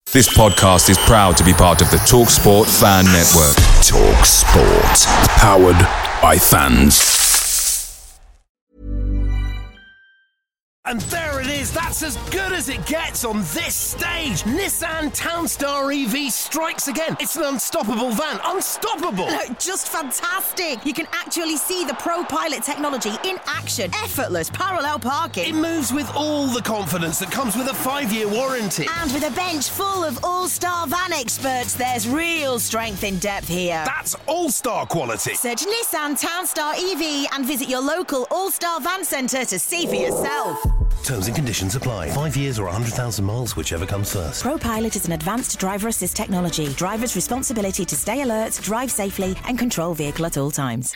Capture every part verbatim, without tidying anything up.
This podcast is proud to be part of the TalkSport Fan Network. TalkSport. Powered by fans. And there it is, that's as good as it gets on this stage. Nissan Townstar E V strikes again. It's an unstoppable van, unstoppable. Look, just fantastic. You can actually see the ProPilot technology in action. Effortless parallel parking. It moves with all the confidence that comes with a five-year warranty. And with a bench full of all-star van experts, there's real strength in depth here. That's all-star quality. Search Nissan Townstar E V and visit your local all-star van centre to see for yourself. Terms and conditions apply. Five years or one hundred thousand miles, whichever comes first. ProPilot is an advanced driver assist technology. Driver's responsibility to stay alert, drive safely and control vehicle at all times.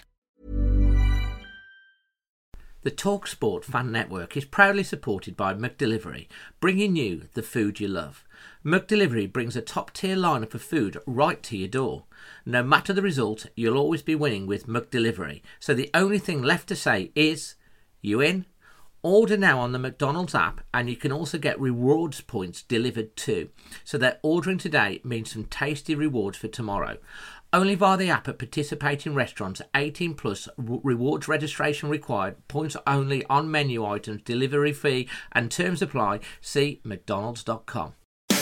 The TalkSport Fan Network is proudly supported by McDelivery, bringing you the food you love. McDelivery brings a top-tier lineup of food right to your door. No matter the result, you'll always be winning with McDelivery. So the only thing left to say is, you in? Order now on the McDonald's app, and you can also get rewards points delivered too. So that ordering today means some tasty rewards for tomorrow. Only via the app at participating restaurants. eighteen plus, rewards registration required, points only on menu items, delivery fee and terms apply. See mcdonalds dot com.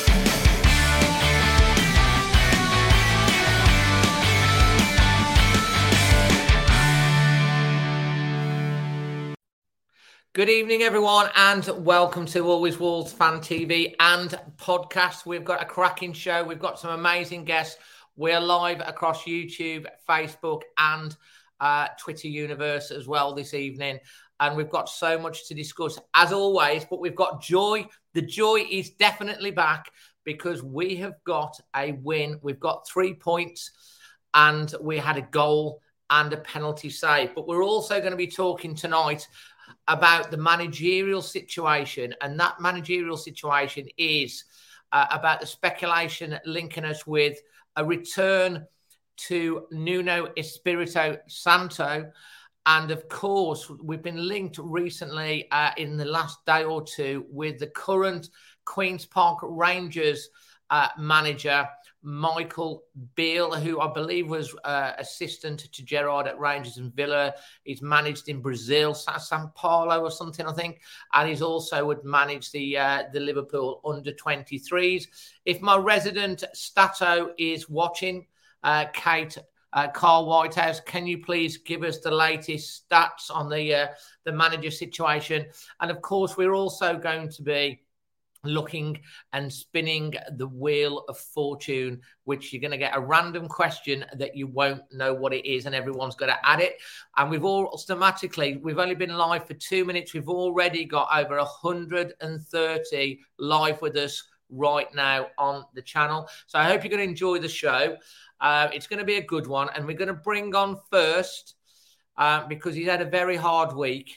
Good evening, everyone, and welcome to Always Wolves Fan T V and podcast. We've got a cracking show. We've got some amazing guests. We're live across YouTube, Facebook, and uh, Twitter universe as well this evening. And we've got so much to discuss, as always, but we've got joy. The joy is definitely back because we have got a win. We've got three points, and we had a goal and a penalty save. But we're also going to be talking tonight about the managerial situation, and that managerial situation is uh, about the speculation linking us with a return to Nuno Espirito Santo. And of course, we've been linked recently uh, in the last day or two with the current Queen's Park Rangers uh, manager, Michael Beale, who I believe was uh, assistant to Gerrard at Rangers and Villa. He's managed in Brazil, Sao Paulo or something, I think. And he's also would manage the uh, the Liverpool under twenty-threes. If my resident Stato is watching, uh, Kate uh, Carl Whitehouse, can you please give us the latest stats on the uh, the manager situation? And of course, we're also going to be looking and spinning the wheel of fortune, which you're going to get a random question that you won't know what it is, and everyone's going to add it. And we've all automatically, we've only been live for two minutes. We've already got over one hundred thirty live with us right now on the channel. So I hope you're going to enjoy the show. Uh, it's going to be a good one. And we're going to bring on first, uh, because he's had a very hard week,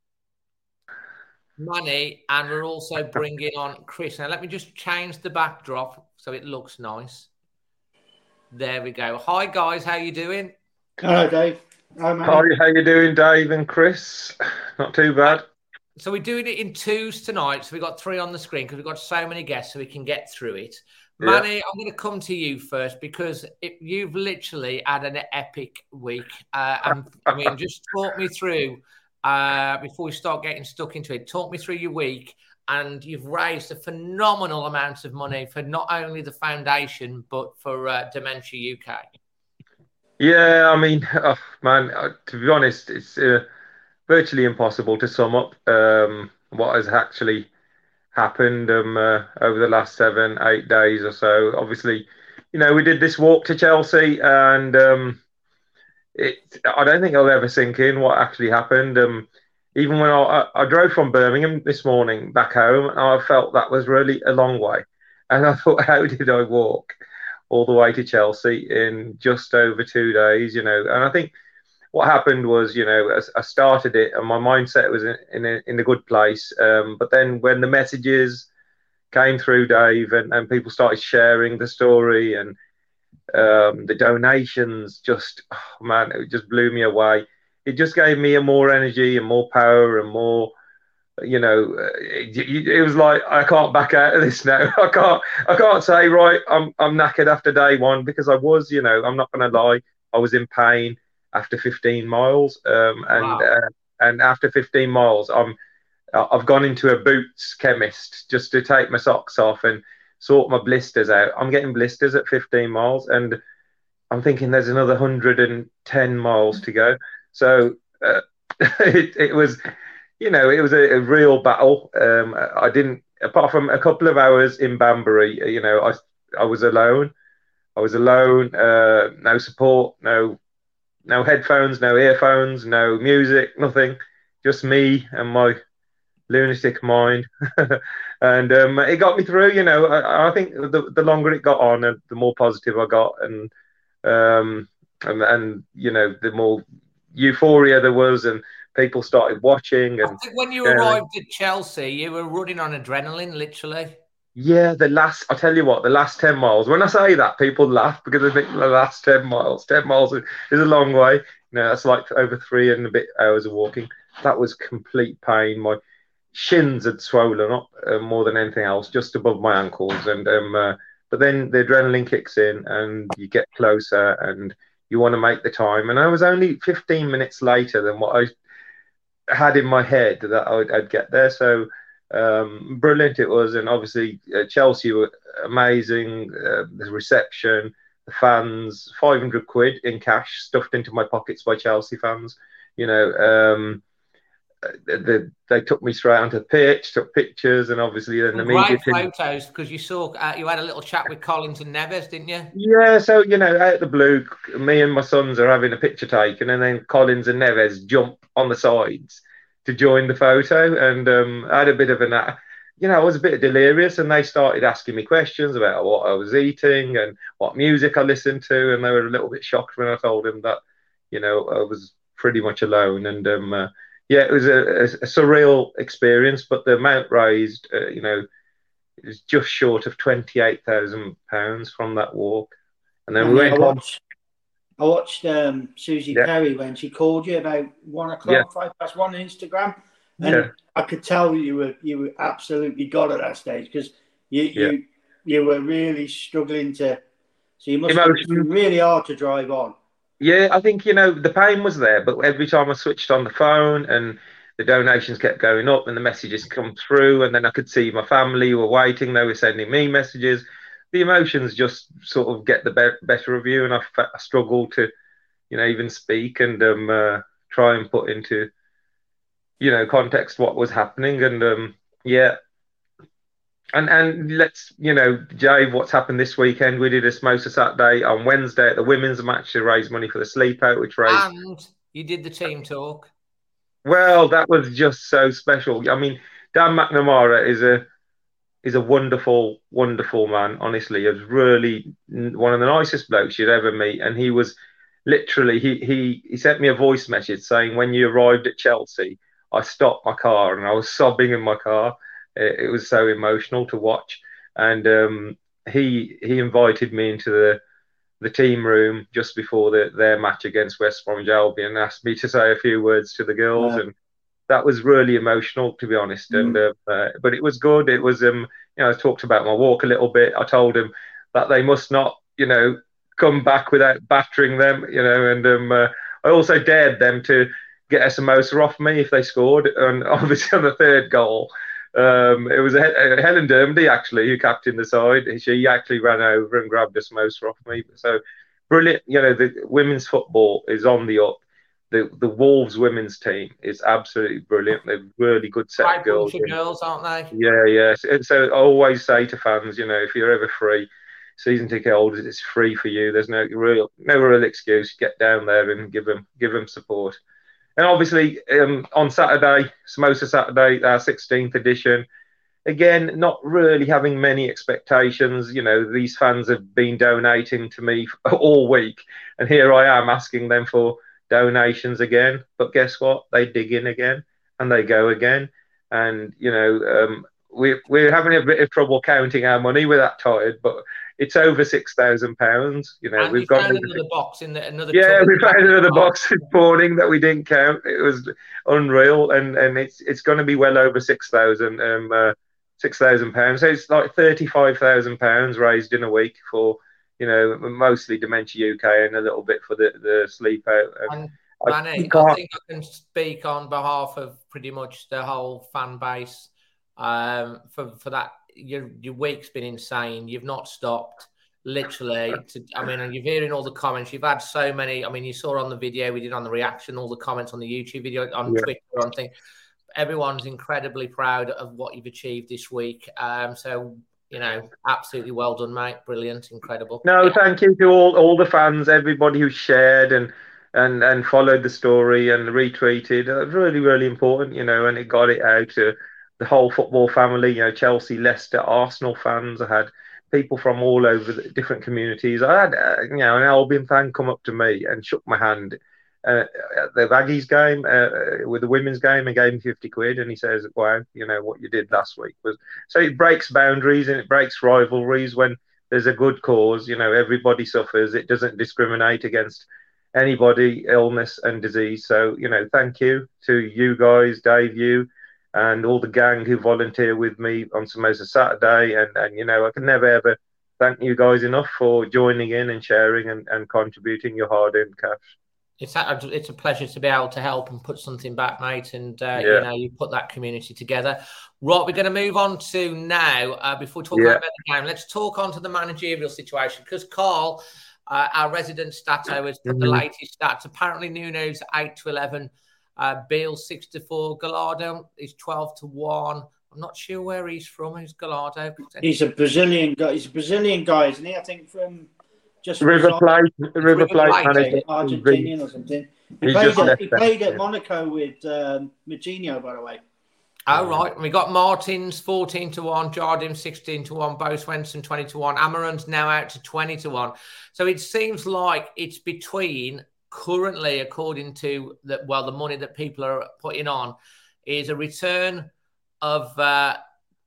Manny, and we're also bringing on Chris. Now, let me just change the backdrop so it looks nice. There we go. Hi, guys. How you doing? Hello, Dave. Hi, Manny. Hi, how you doing, Dave and Chris? Not too bad. So we're doing it in twos tonight. So we've got three on the screen because we've got so many guests so we can get through it. Yeah. Manny, I'm going to come to you first because it, you've literally had an epic week. Uh, and, I mean, just talk me through Uh, before we start getting stuck into it, talk me through your week. And you've raised a phenomenal amount of money for not only the foundation, but for uh, Dementia U K. Yeah, I mean, oh, man, uh, to be honest, it's uh, virtually impossible to sum up um, what has actually happened um, uh, over the last seven, eight days or so. Obviously, you know, we did this walk to Chelsea, and um, It, I don't think it'll ever sink in what actually happened. Um, even when I, I, I drove from Birmingham this morning back home, and I felt that was really a long way. And I thought, how did I walk all the way to Chelsea in just over two days? You know, and I think what happened was, you know, I, I started it and my mindset was in in a, in a good place. Um, but then when the messages came through, Dave, and, and people started sharing the story and Um, the donations just, oh man, it just blew me away. It just gave me a more energy and more power and more you know, it, it was like I can't back out of this now. I can't, I can't say right. I'm, I'm knackered after day one because I was, you know, I'm not going to lie. I was in pain after fifteen miles, um, and Wow. uh, and after fifteen miles, I'm, I've gone into a Boots chemist just to take my socks off and sort my blisters out. I'm getting blisters at fifteen miles, and I'm thinking there's another one hundred ten miles to go. So uh, it, it was. You know, it was a, a real battle. Um, I didn't, apart from a couple of hours in Banbury, you know, I I was alone. I was alone. Uh, no support, no no headphones, no earphones, no music, nothing. Just me and my lunatic mind. And um, it got me through. You know, I, I think the the longer it got on, and the more positive I got, and um, and and you know, the more euphoria there was, and people started watching. And I think when you uh, arrived at Chelsea, you were running on adrenaline, literally. yeah, the last, I tell you what, the last ten miles, when I say that, people laugh because they think the last ten miles, ten miles is a long way. You know, that's like over three and a bit hours of walking. That was complete pain. My shins had swollen up uh, more than anything else, just above my ankles. And um, uh, but then the adrenaline kicks in and you get closer and you want to make the time. And I was only fifteen minutes later than what I had in my head that I'd, I'd get there. So um, brilliant it was. And obviously uh, Chelsea were amazing. Uh, the reception, the fans, five hundred quid in cash stuffed into my pockets by Chelsea fans. You know, um, they, they took me straight onto the pitch, took pictures, and obviously then the media. Great photos, because you saw uh, you had a little chat with Collins and Neves, didn't you? Yeah, so you know, out of the blue, me and my sons are having a picture taken, and then Collins and Neves jump on the sides to join the photo, and um, I had a bit of an, you know, I was a bit delirious, and they started asking me questions about what I was eating and what music I listened to, and they were a little bit shocked when I told them that, you know, I was pretty much alone, and um, uh, yeah, it was a, a, a surreal experience, but the amount raised, uh, you know, it was just short of twenty-eight thousand pounds from that walk. And then I we mean, went I on. watched, I watched um, Susie Yeah. Perry when she called you about one o'clock, Yeah. five past one on Instagram. And Yeah. I could tell you were you were absolutely God at that stage because you, Yeah. you you were really struggling to. So you must have Emotion. been really hard to drive on. Yeah, I think, you know, the pain was there, but every time I switched on the phone and the donations kept going up and the messages come through, and then I could see my family were waiting, they were sending me messages. The emotions just sort of get the be- better of you, and I, f- I struggled to, you know, even speak and um, uh, try and put into, you know, context what was happening. And um, yeah. And and let's, you know, Jay, what's happened this weekend? We did a Samosa Saturday on Wednesday at the women's match to raise money for the sleep out, which raised. And you did the team talk. Well, that was just so special. I mean, Dan McNamara is a is a wonderful, wonderful man. Honestly, he was really one of the nicest blokes you'd ever meet, and he was literally he he he sent me a voice message saying, when you arrived at Chelsea, I stopped my car and I was sobbing in my car. It, it was so emotional to watch, and um, he he invited me into the the team room just before the, their match against West Bromwich Albion and asked me to say a few words to the girls, Uh, and that was really emotional, to be honest. Mm. And uh, uh, but it was good. It was um you know, I talked about my walk a little bit. I told them that they must not, you know, come back without battering them, you know, and um uh, I also dared them to get a samosa off me if they scored, and obviously on the third goal. Um, it was a, a Helen Dermody actually who captained the side. She actually ran over and grabbed a samosa off me. So brilliant. You know, the women's football is on the up. The the Wolves women's team is absolutely brilliant. They're really good set Great of girls. bunch of girls, aren't they? Yeah, yeah. So, so I always say to fans, you know, if you're ever free, season ticket holders, it's free for you. There's no real no real excuse. Get down there and give them give them support. And obviously, um, on Saturday, Samosa Saturday, our sixteenth edition, again, not really having many expectations. You know, these fans have been donating to me all week, and here I am asking them for donations again. But guess what? They dig in again, and they go again. And, you know, um, we we're having a bit of trouble counting our money. We're that tired, but it's over six thousand pounds. You know, and we've you got found over, another box in the another. yeah, we found another box this morning that we didn't count. It was unreal, and and it's it's going to be well over six thousand um uh, six thousand pounds. So it's like thirty five thousand pounds raised in a week for, you know, mostly Dementia U K and a little bit for the the sleep out. And, and Manny, I, I think I can speak on behalf of pretty much the whole fan base. Um, for for that, your your week's been insane. You've not stopped, literally. To, I mean, and you're hearing all the comments. You've had so many. I mean, you saw on the video we did on the reaction, all the comments on the YouTube video, on yeah. Twitter, on thing. Everyone's incredibly proud of what you've achieved this week. Um, so you know, absolutely well done, mate. Brilliant, incredible. No, yeah. thank you to all all the fans, everybody who shared and. And and followed the story and retweeted. It was really, really important, you know, and it got it out to the whole football family, you know, Chelsea, Leicester, Arsenal fans. I had people from all over the different communities. I had, uh, you know, an Albion fan come up to me and shook my hand uh, at the Baggies game, uh, with the women's game, and gave me fifty quid. And he says, wow, you know, what you did last week was... So it breaks boundaries and it breaks rivalries when there's a good cause. You know, everybody suffers. It doesn't discriminate against anybody, illness and disease. So, you know, thank you to you guys, Dave, you, and all the gang who volunteer with me on Samosa Saturday. And, and, you know, I can never, ever thank you guys enough for joining in and sharing and, and contributing your hard-earned cash. It's a, it's a pleasure to be able to help and put something back, mate. And, uh, yeah. you know, you put that community together. Right, we're going to move on to now, uh, before we talk yeah. about the game, let's talk on to the managerial situation, because Carl... Uh, our resident stato has put mm-hmm. the latest stats. Apparently, Nuno's eight to eleven, uh, Beale six to four, Gallardo is twelve to one. I'm not sure where he's from. Who's Gallardo? He's a Brazilian guy. He's a Brazilian guy, isn't he? I think from just River Plate, River Plate, Argentinian or something. He, he played, at, he played at Monaco with um, Moutinho, by the way. Oh, right. We got Martins fourteen to one, Jardim sixteen to one, Bo Svensson twenty to one, Amaran's now out to twenty to one. So it seems like it's between, currently, according to the, well, the money that people are putting on, is a return of uh,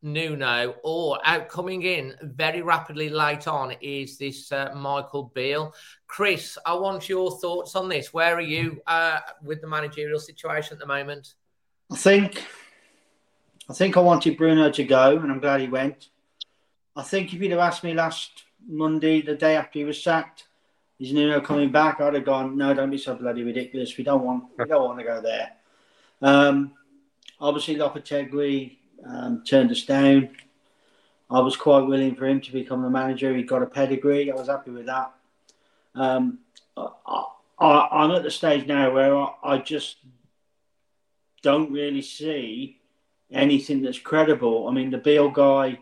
Nuno, or out coming in very rapidly late on is this uh, Michael Beale. Chris, I want your thoughts on this. Where are you uh, with the managerial situation at the moment? I think... I think I wanted Bruno to go, and I'm glad he went. I think if you'd have asked me last Monday, the day after he was sacked, is Nuno coming back? I'd have gone, no, don't be so bloody ridiculous. We don't want, we don't want to go there. Um, obviously, Lopetegui um, turned us down. I was quite willing for him to become the manager. He got a pedigree. I was happy with that. Um, I, I, I'm at the stage now where I, I just don't really see anything that's credible. I mean, the Beale guy,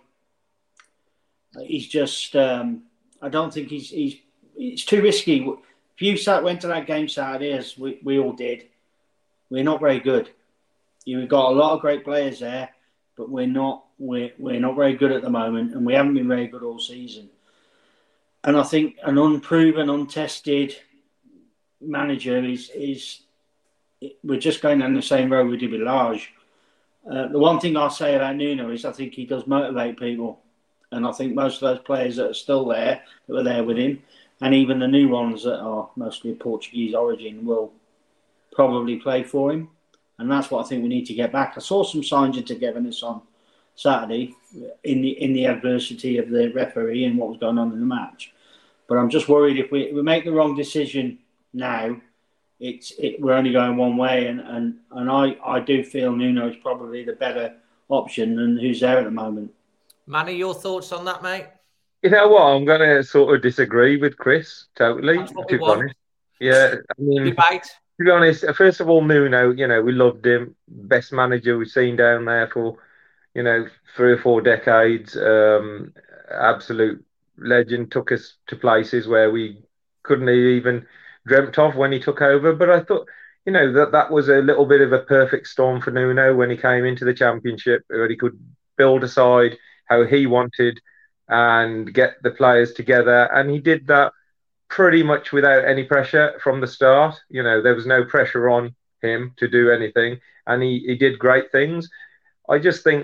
he's just, um, I don't think he's, he's, it's too risky. If you sat, went to that game Saturday, as we, we all did, we're not very good. You've got a lot of great players there, but we're not, we're, we're not very good at the moment, and we haven't been very good all season. And I think an unproven, untested manager is, is we're just going down the same road we did with Lage. Uh, the one thing I'll say about Nuno is I think he does motivate people. And I think most of those players that are still there, that were there with him, and even the new ones that are mostly of Portuguese origin, will probably play for him. And that's what I think we need to get back. I saw some signs of togetherness on Saturday in the in the adversity of the referee and what was going on in the match. But I'm just worried if we, if we make the wrong decision now, It's it, we're only going one way, and, and, and I, I do feel Nuno is probably the better option than who's there at the moment. Manny, your thoughts on that, mate? You know what? I'm going to sort of disagree with Chris totally. That's what to we be want. honest, yeah. I mean, Debate. To be honest, first of all, Nuno, you know, we loved him. Best manager we've seen down there for, you know, three or four decades. Um, absolute legend. Took us to places where we couldn't even dreamt of when he took over. But I thought, you know, that that was a little bit of a perfect storm for Nuno when he came into the Championship, where he could build a side how he wanted and get the players together. And he did that pretty much without any pressure from the start. You know, there was no pressure on him to do anything. And he, he did great things. I just think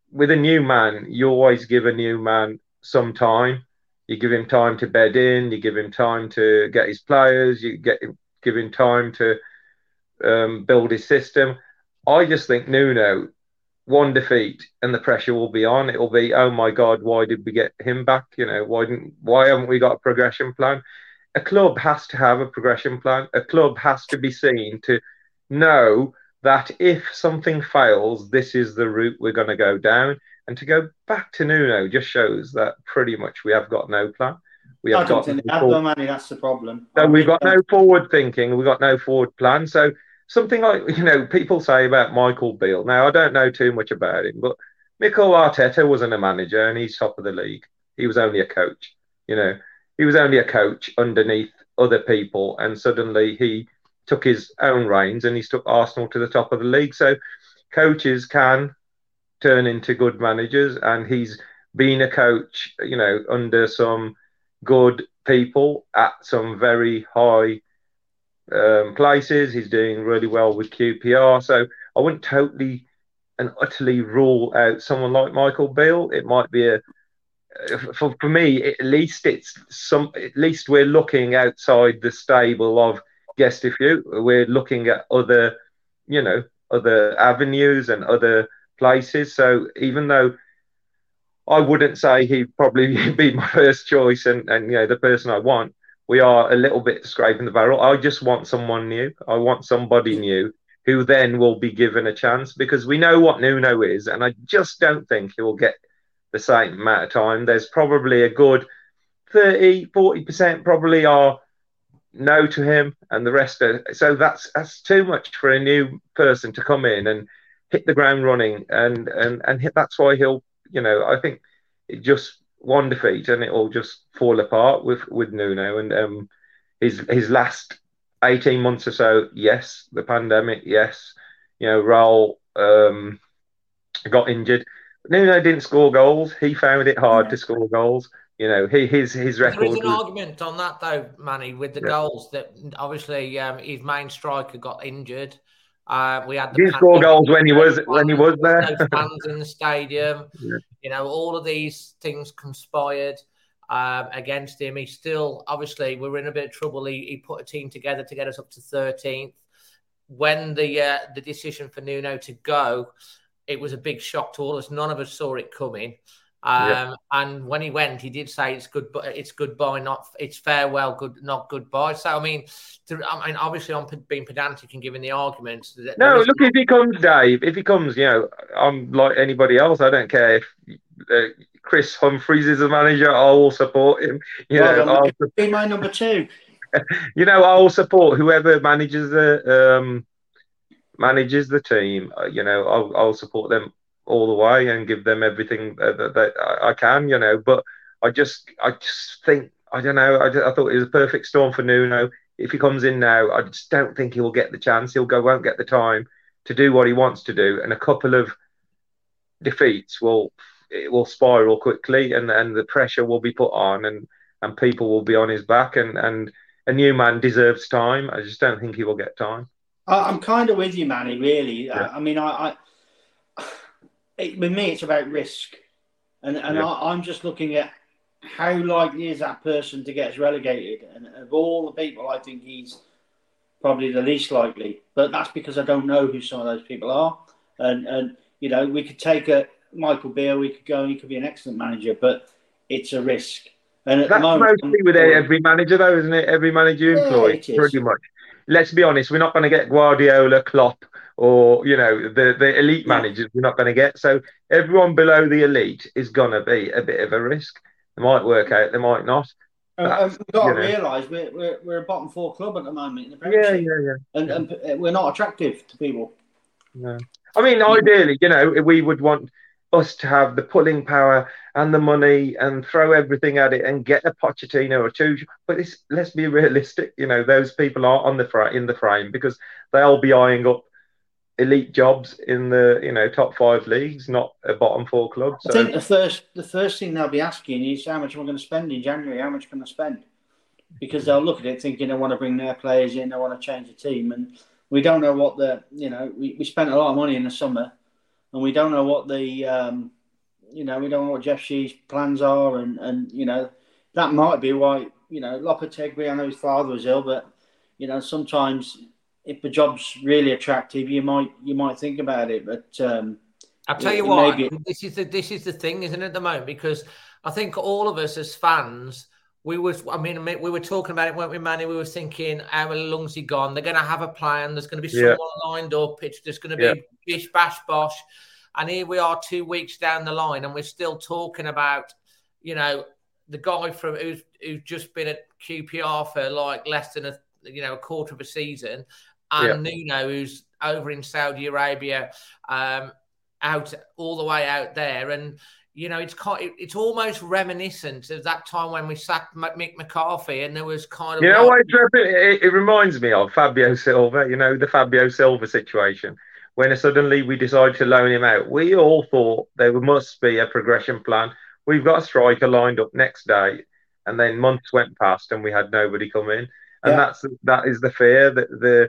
with a new man, you always give a new man some time. You give him time to bed in. You give him time to get his players. You get him, give him time to um, build his system. I just think Nuno, one defeat and the pressure will be on. It will be, oh my God, why did we get him back? You know, why didn't, why haven't we got a progression plan? A club has to have a progression plan. A club has to be seen to know that if something fails, this is the route we're going to go down. And to go back to Nuno just shows that pretty much we have got no plan. We have I don't got think no forward, money, that's the problem. So we've got no forward thinking. We've got no forward plan. So something like, you know, people say about Michael Beale. Now, I don't know too much about him, but Mikel Arteta wasn't a manager and he's top of the league. He was only a coach, you know. He was only a coach underneath other people, and suddenly he took his own reins and he's took Arsenal to the top of the league. So coaches can turn into good managers, and he's been a coach, you know, under some good people at some very high um, places. He's doing really well with Q P R. So I wouldn't totally and utterly rule out someone like Michael Beale. It might be a For, for me, at least it's some. At least we're looking outside the stable of Gestifute. We're looking at other, you know, other avenues and other places. So even though I wouldn't say he'd probably be my first choice and, and you know the person I want, we are a little bit scraping the barrel. I just want someone new. I want somebody new who then will be given a chance, because we know what Nuno is, and I just don't think he will get the same amount of time. There's probably a good thirty, forty percent probably are no to him, and the rest are. So that's that's too much for a new person to come in and hit the ground running, and and and hit, that's why he'll, you know, I think it just one defeat and it will just fall apart with with Nuno. And um his his last eighteen months or so, yes, the pandemic, yes, you know, Raul um got injured. Nuno didn't score goals. He found it hard yeah. to score goals. You know, he, his his record. There is an was... argument on that, though, Manny, with the yeah. goals that obviously um, his main striker got injured. Uh, we had the he didn't score goals when he was when he was there. No fans in the stadium. Yeah. You know, all of these things conspired um, against him. He still, obviously, we were in a bit of trouble. He, he put a team together to get us up to thirteenth. When the uh, the decision for Nuno to go, it was a big shock to all of us. None of us saw it coming. Um, yeah. And when he went, he did say it's good, it's goodbye, not it's farewell, good, not goodbye. So I mean, to, I mean, obviously, I'm being pedantic and giving the arguments. That no, look, if he comes, Dave, if he comes, you know, I'm like anybody else. I don't care if uh, Chris Humphries is a manager. I will support him. You well, know, I'll be my number two. You know, I will support whoever manages the um, manages the team. You know, I'll, I'll support them all the way and give them everything that, that I can, you know. But I just, I just think, I don't know. I, just, I thought it was a perfect storm for Nuno. If he comes in now, I just don't think he will get the chance. He'll go, won't get the time to do what he wants to do, and a couple of defeats will, it will spiral quickly, and, and the pressure will be put on, and, and people will be on his back, and, and a new man deserves time. I just don't think he will get time. I'm kind of with you, Manny. Really, yeah. I, I mean, I. I It, with me, it's about risk, and and yeah. I, I'm just looking at how likely is that person to get relegated. And of all the people, I think he's probably the least likely. But that's because I don't know who some of those people are. And and you know, we could take a Michael Beale, we could go, and he could be an excellent manager, but it's a risk. And at that's the moment, mostly with every manager, though, isn't it? Every manager you employ, yeah, pretty much. Let's be honest, we're not going to get Guardiola, Klopp, or, you know, the, the elite managers we're not going to get. So everyone below the elite is going to be a bit of a risk. They might work out, they might not. Um, we've got to realise we're, we're, we're a bottom four club at the moment in the Premier League. Yeah, yeah, yeah. And, and we're not attractive to people. No. I mean, ideally, you know, we would want us to have the pulling power and the money and throw everything at it and get a Pochettino or two. But it's, let's be realistic. You know, those people are on the fra- in the frame because they'll be eyeing up elite jobs in the, you know, top five leagues, not a bottom four club. So. I think the first the first thing they'll be asking is how much am I going to spend in January? How much can I spend? Because they'll look at it thinking they want to bring their players in, they want to change the team, and we don't know what the, you know, we, we spent a lot of money in the summer, and we don't know what the um, you know, we don't know what Jeff Shee's plans are, and, and you know, that might be why, you know, Lopetegui, I know his father was ill, but, you know, sometimes if the job's really attractive, you might you might think about it. But um, I'll tell you it, what, maybe... this is the this is the thing, isn't it, at the moment? Because I think all of us as fans, we was, I mean, we were talking about it, weren't we, Manny? We were thinking, how long's he gone? They're going to have a plan. There's going to be Yeah. someone lined up. It's just going to be Yeah. bish, bash, bosh. And here we are two weeks down the line, and we're still talking about, you know, the guy from who's who's just been at Q P R for like less than a you know a quarter of a season, and Yeah. Nuno, who's over in Saudi Arabia, um, out all the way out there, and you know it's kind, it's almost reminiscent of that time when we sacked Mick McCarthy, and there was kind of You know like, what? It, it, it reminds me of Fabio Silva. You know, the Fabio Silva situation when suddenly we decided to loan him out. We all thought there must be a progression plan. We've got a striker lined up next day, and then months went past and we had nobody come in. And Yeah. that's that is the fear that the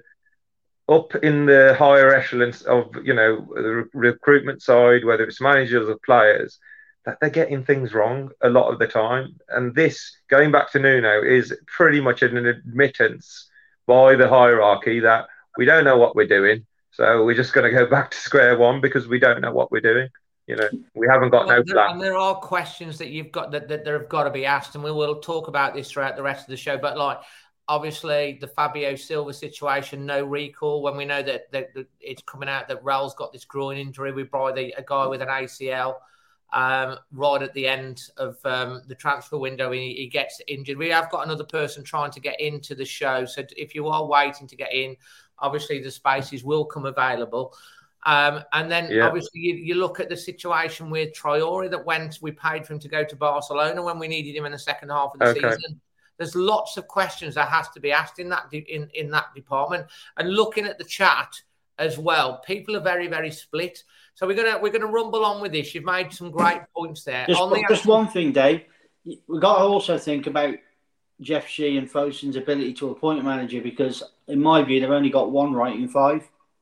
up in the higher echelons of you know the re- recruitment side, whether it's managers or players, that they're getting things wrong a lot of the time. And this, going back to Nuno, is pretty much an admittance by the hierarchy that we don't know what we're doing. So we're just going to go back to square one because we don't know what we're doing. You know, we haven't got well, no there, plan. and there are questions that you've got that, that, that have got to be asked, and we will talk about this throughout the rest of the show. But like, obviously, the Fabio Silva situation, no recall, when we know that, that, that it's coming out that Raul's got this groin injury. We brought the, a guy with an A C L um, right at the end of um, the transfer window. He, he gets injured. We have got another person trying to get into the show. So if you are waiting to get in, obviously the spaces will come available. Um, and then Yeah. obviously you, you look at the situation with Traore that went, we paid for him to go to Barcelona when we needed him in the second half of the Okay. season. There's lots of questions that has to be asked in that de- in, in that department. And looking at the chat as well, people are very, very split. So we're gonna we're gonna rumble on with this. You've made some great points there. Just, on the just actual- one thing, Dave. We've got to also think about Jeff Shee and Fosun's ability to appoint a manager, because, in my view, they've only got one right in five.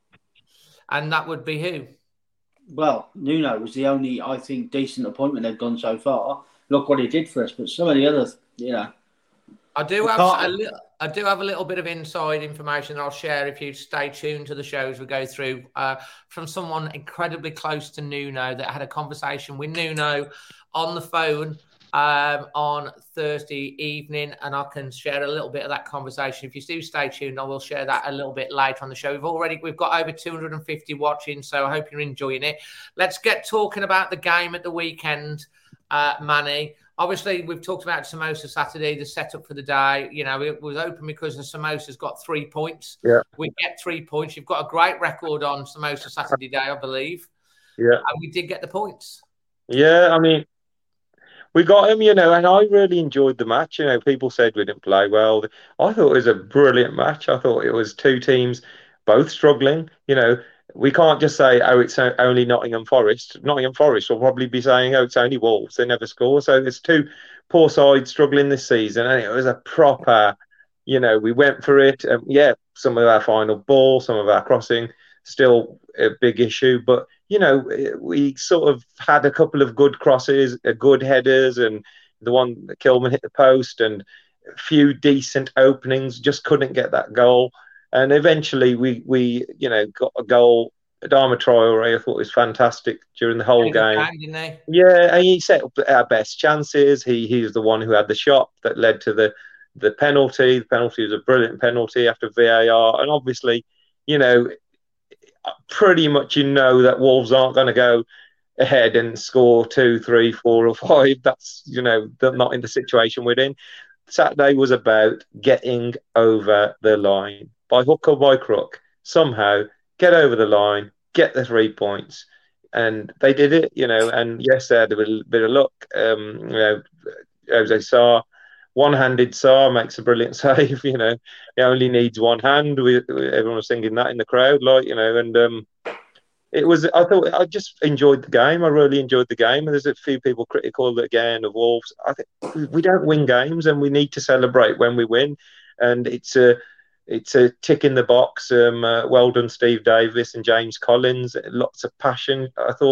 and that would be who? Well, Nuno was the only, I think, decent appointment they've done so far. Look what he did for us. But some of the others, you know. I do We have can't- a little, I do have a little bit of inside information that I'll share if you stay tuned to the show as we go through, uh, from someone incredibly close to Nuno that had a conversation with Nuno on the phone um, on Thursday evening, and I can share a little bit of that conversation. If you do stay tuned, I will share that a little bit later on the show. We've already we've got over two hundred fifty watching, so I hope you're enjoying it. Let's get talking about the game at the weekend, uh, Manny. Obviously, we've talked about Samosa Saturday, the setup for the day. You know, it was open because the Samosa's got three points. Yeah. We get three points. You've got a great record on Samosa Saturday day, I believe. Yeah. And we did get the points. Yeah, I mean, we got him, you know, and I really enjoyed the match. You know, people said we didn't play well. I thought it was a brilliant match. I thought it was two teams both struggling. You know, we can't just say, oh, it's only Nottingham Forest. Nottingham Forest will probably be saying, oh, it's only Wolves. They never score. So there's two poor sides struggling this season. And it was a proper, you know, we went for it. Um, yeah, some of our final ball, some of our crossing, still a big issue. But, you know, we sort of had a couple of good crosses, uh, good headers, and the one that Kilman hit the post, and a few decent openings, just couldn't get that goal. And eventually we, we you know, got a goal. Adama Traore, I thought, was fantastic during the whole game. Bang, didn't they? Yeah, and he set up our best chances. He he was the one who had the shot that led to the, the penalty. The penalty was a brilliant penalty after V A R. And obviously, you know, pretty much you know that Wolves aren't going to go ahead and score two, three, four or five. That's, you know, not in the situation we're in. Saturday was about getting over the line. By hook or by crook, somehow get over the line, get the three points. And they did it, you know, and yes, they had a bit, bit of luck. Um, you know, Jose Sarr, one-handed Sarr makes a brilliant save, you know. He only needs one hand. We, everyone was singing that in the crowd, like, you know, and um, it was, I thought, I just enjoyed the game. I really enjoyed the game. And there's a few people critical again of Wolves. I think we don't win games, and we need to celebrate when we win. And it's a, It's a tick in the box. Um, uh, well done, Steve Davis and James Collins. Lots of passion. I thought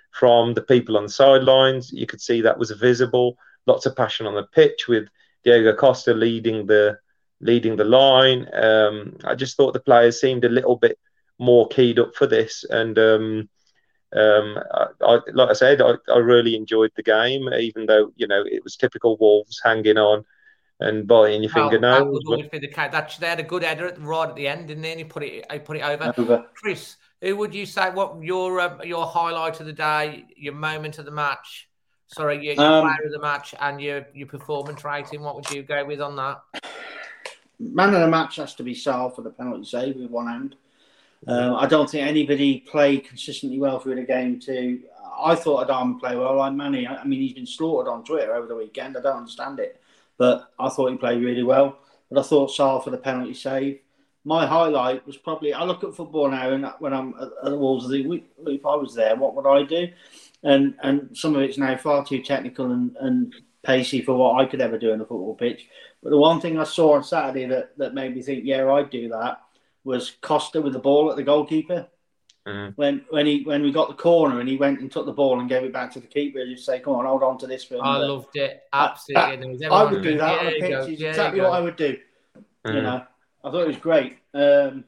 from the people on the sidelines. You could see that was visible. Lots of passion on the pitch with Diego Costa leading the leading the line. Um, I just thought the players seemed a little bit more keyed up for this, and um, um, I, I, like I said, I, I really enjoyed the game, even though you know it was typical Wolves hanging on and biting your well, fingernails. That would always be the case. That they had a good header at the, right at the end, and then he put it, I put it over. over. Chris, who would you say what your uh, your highlight of the day, your moment of the match? Sorry, your, your um, player of the match and your, your performance rating. What would you go with on that? Man of the match has to be Sal for the penalty save with one hand. Um, I don't think anybody played consistently well through the game. Too, I thought Adama played well. Like Manny, I mean, he's been slaughtered on Twitter over the weekend. I don't understand it, but I thought he played really well. But I thought Sal for the penalty save. My highlight was probably, I look at football now, and when I'm at the Wolves, I think, if I was there, what would I do? And and some of it's now far too technical and, and pacey for what I could ever do on a football pitch. But the one thing I saw on Saturday that, that made me think, yeah, I'd do that, was Costa with the ball at the goalkeeper. Mm-hmm. When when he when we got the corner and he went and took the ball and gave it back to the keeper, just say, come on, hold on to this for him. I loved it. Absolutely. That, I would do that on the pitch. It's yeah, exactly what I would do. Mm-hmm. You know, I thought it was great. Um,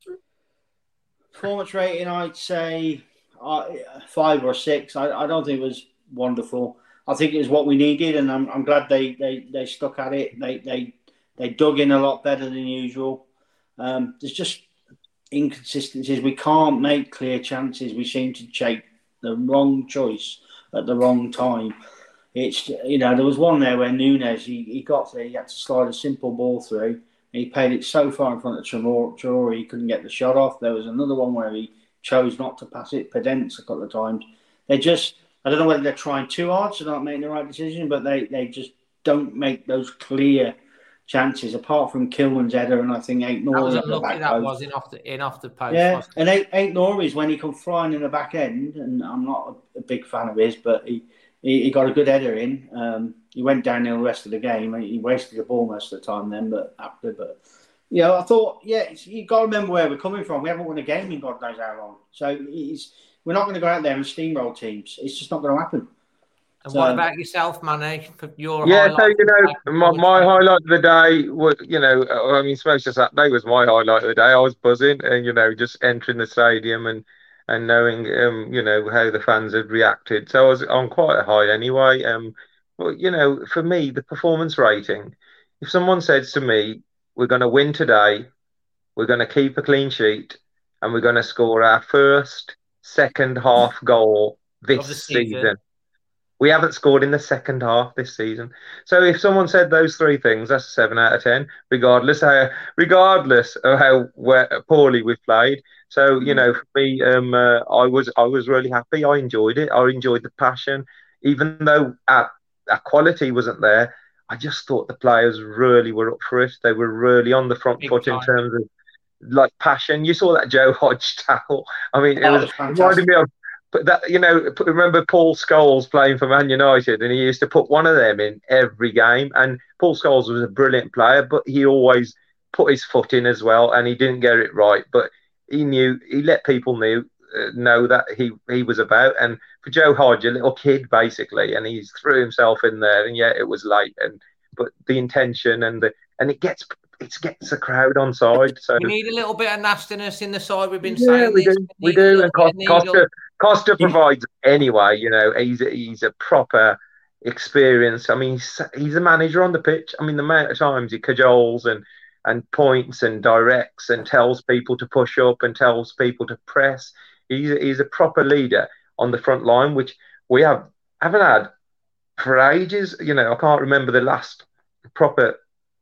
performance rating, I'd say uh, five or six. I, I don't think it was wonderful. I think it was what we needed, and I'm I'm glad they, they, they stuck at it. They they they dug in a lot better than usual. Um, there's just inconsistencies. We can't make clear chances. We seem to take the wrong choice at the wrong time. It's you know there was one there where Nunes he, he got there. He had to slide a simple ball through. He paid it so far in front of Traore he couldn't get the shot off. There was another one where he chose not to pass it. Pedence a couple of times. They just, I don't know whether they're trying too hard so they're not making the right decision, but they, they just don't make those clear chances apart from Kilman's header and I think Eight Norris. That was unlucky. That was in off the in off the post. Yeah, and Eight, Eight Norris when he come flying in the back end, and I'm not a, a big fan of his, but he, he, he got a good header in. Um, He went downhill the rest of the game. He wasted the ball most of the time then, but after, but you know, I thought, yeah, you've got to remember where we're coming from. We haven't won a game in God knows how long, so it's, we're not going to go out there and steamroll teams. It's just not going to happen. And so, what about yourself, Manny? Your yeah, so you know, my, my highlight of the day was, you know, I mean, most of Saturday was my highlight of the day. I was buzzing, and you know, just entering the stadium and. and knowing, um, you know, how the fans had reacted. So I was on quite a high anyway. Um, But, you know, for me, the performance rating, if someone says to me, we're going to win today, we're going to keep a clean sheet, and we're going to score our first second half goal this season. season. We haven't scored in the second half this season. So if someone said those three things, that's a seven out of ten, regardless how, regardless of how poorly we've played. So, you know, for me, um, uh, I was I was really happy. I enjoyed it. I enjoyed the passion, even though at our quality wasn't there. I just thought the players really were up for it. They were really on the front Big foot time. In terms of like passion. You saw that Joe Hodge tackle. I mean, it was, was reminded me of that. You know, remember Paul Scholes playing for Man United, and he used to put one of them in every game. And Paul Scholes was a brilliant player, but he always put his foot in as well, and he didn't get it right. But he knew, he let people know. Uh, know that he he was about, and for Joe Hodge, a little kid basically, and he threw himself in there, and yeah, it was late, and but the intention and the and it gets it gets the crowd on side. So we need a little bit of nastiness in the side. We've been yeah, saying we this. do, we do, and Costa Costa, Costa provides anyway. You know, he's a, he's a proper experience. I mean, he's, he's a manager on the pitch. I mean, the amount of times he cajoles and and points and directs and tells people to push up and tells people to press. He's a, he's a proper leader on the front line, which we have haven't had for ages. You know, I can't remember the last proper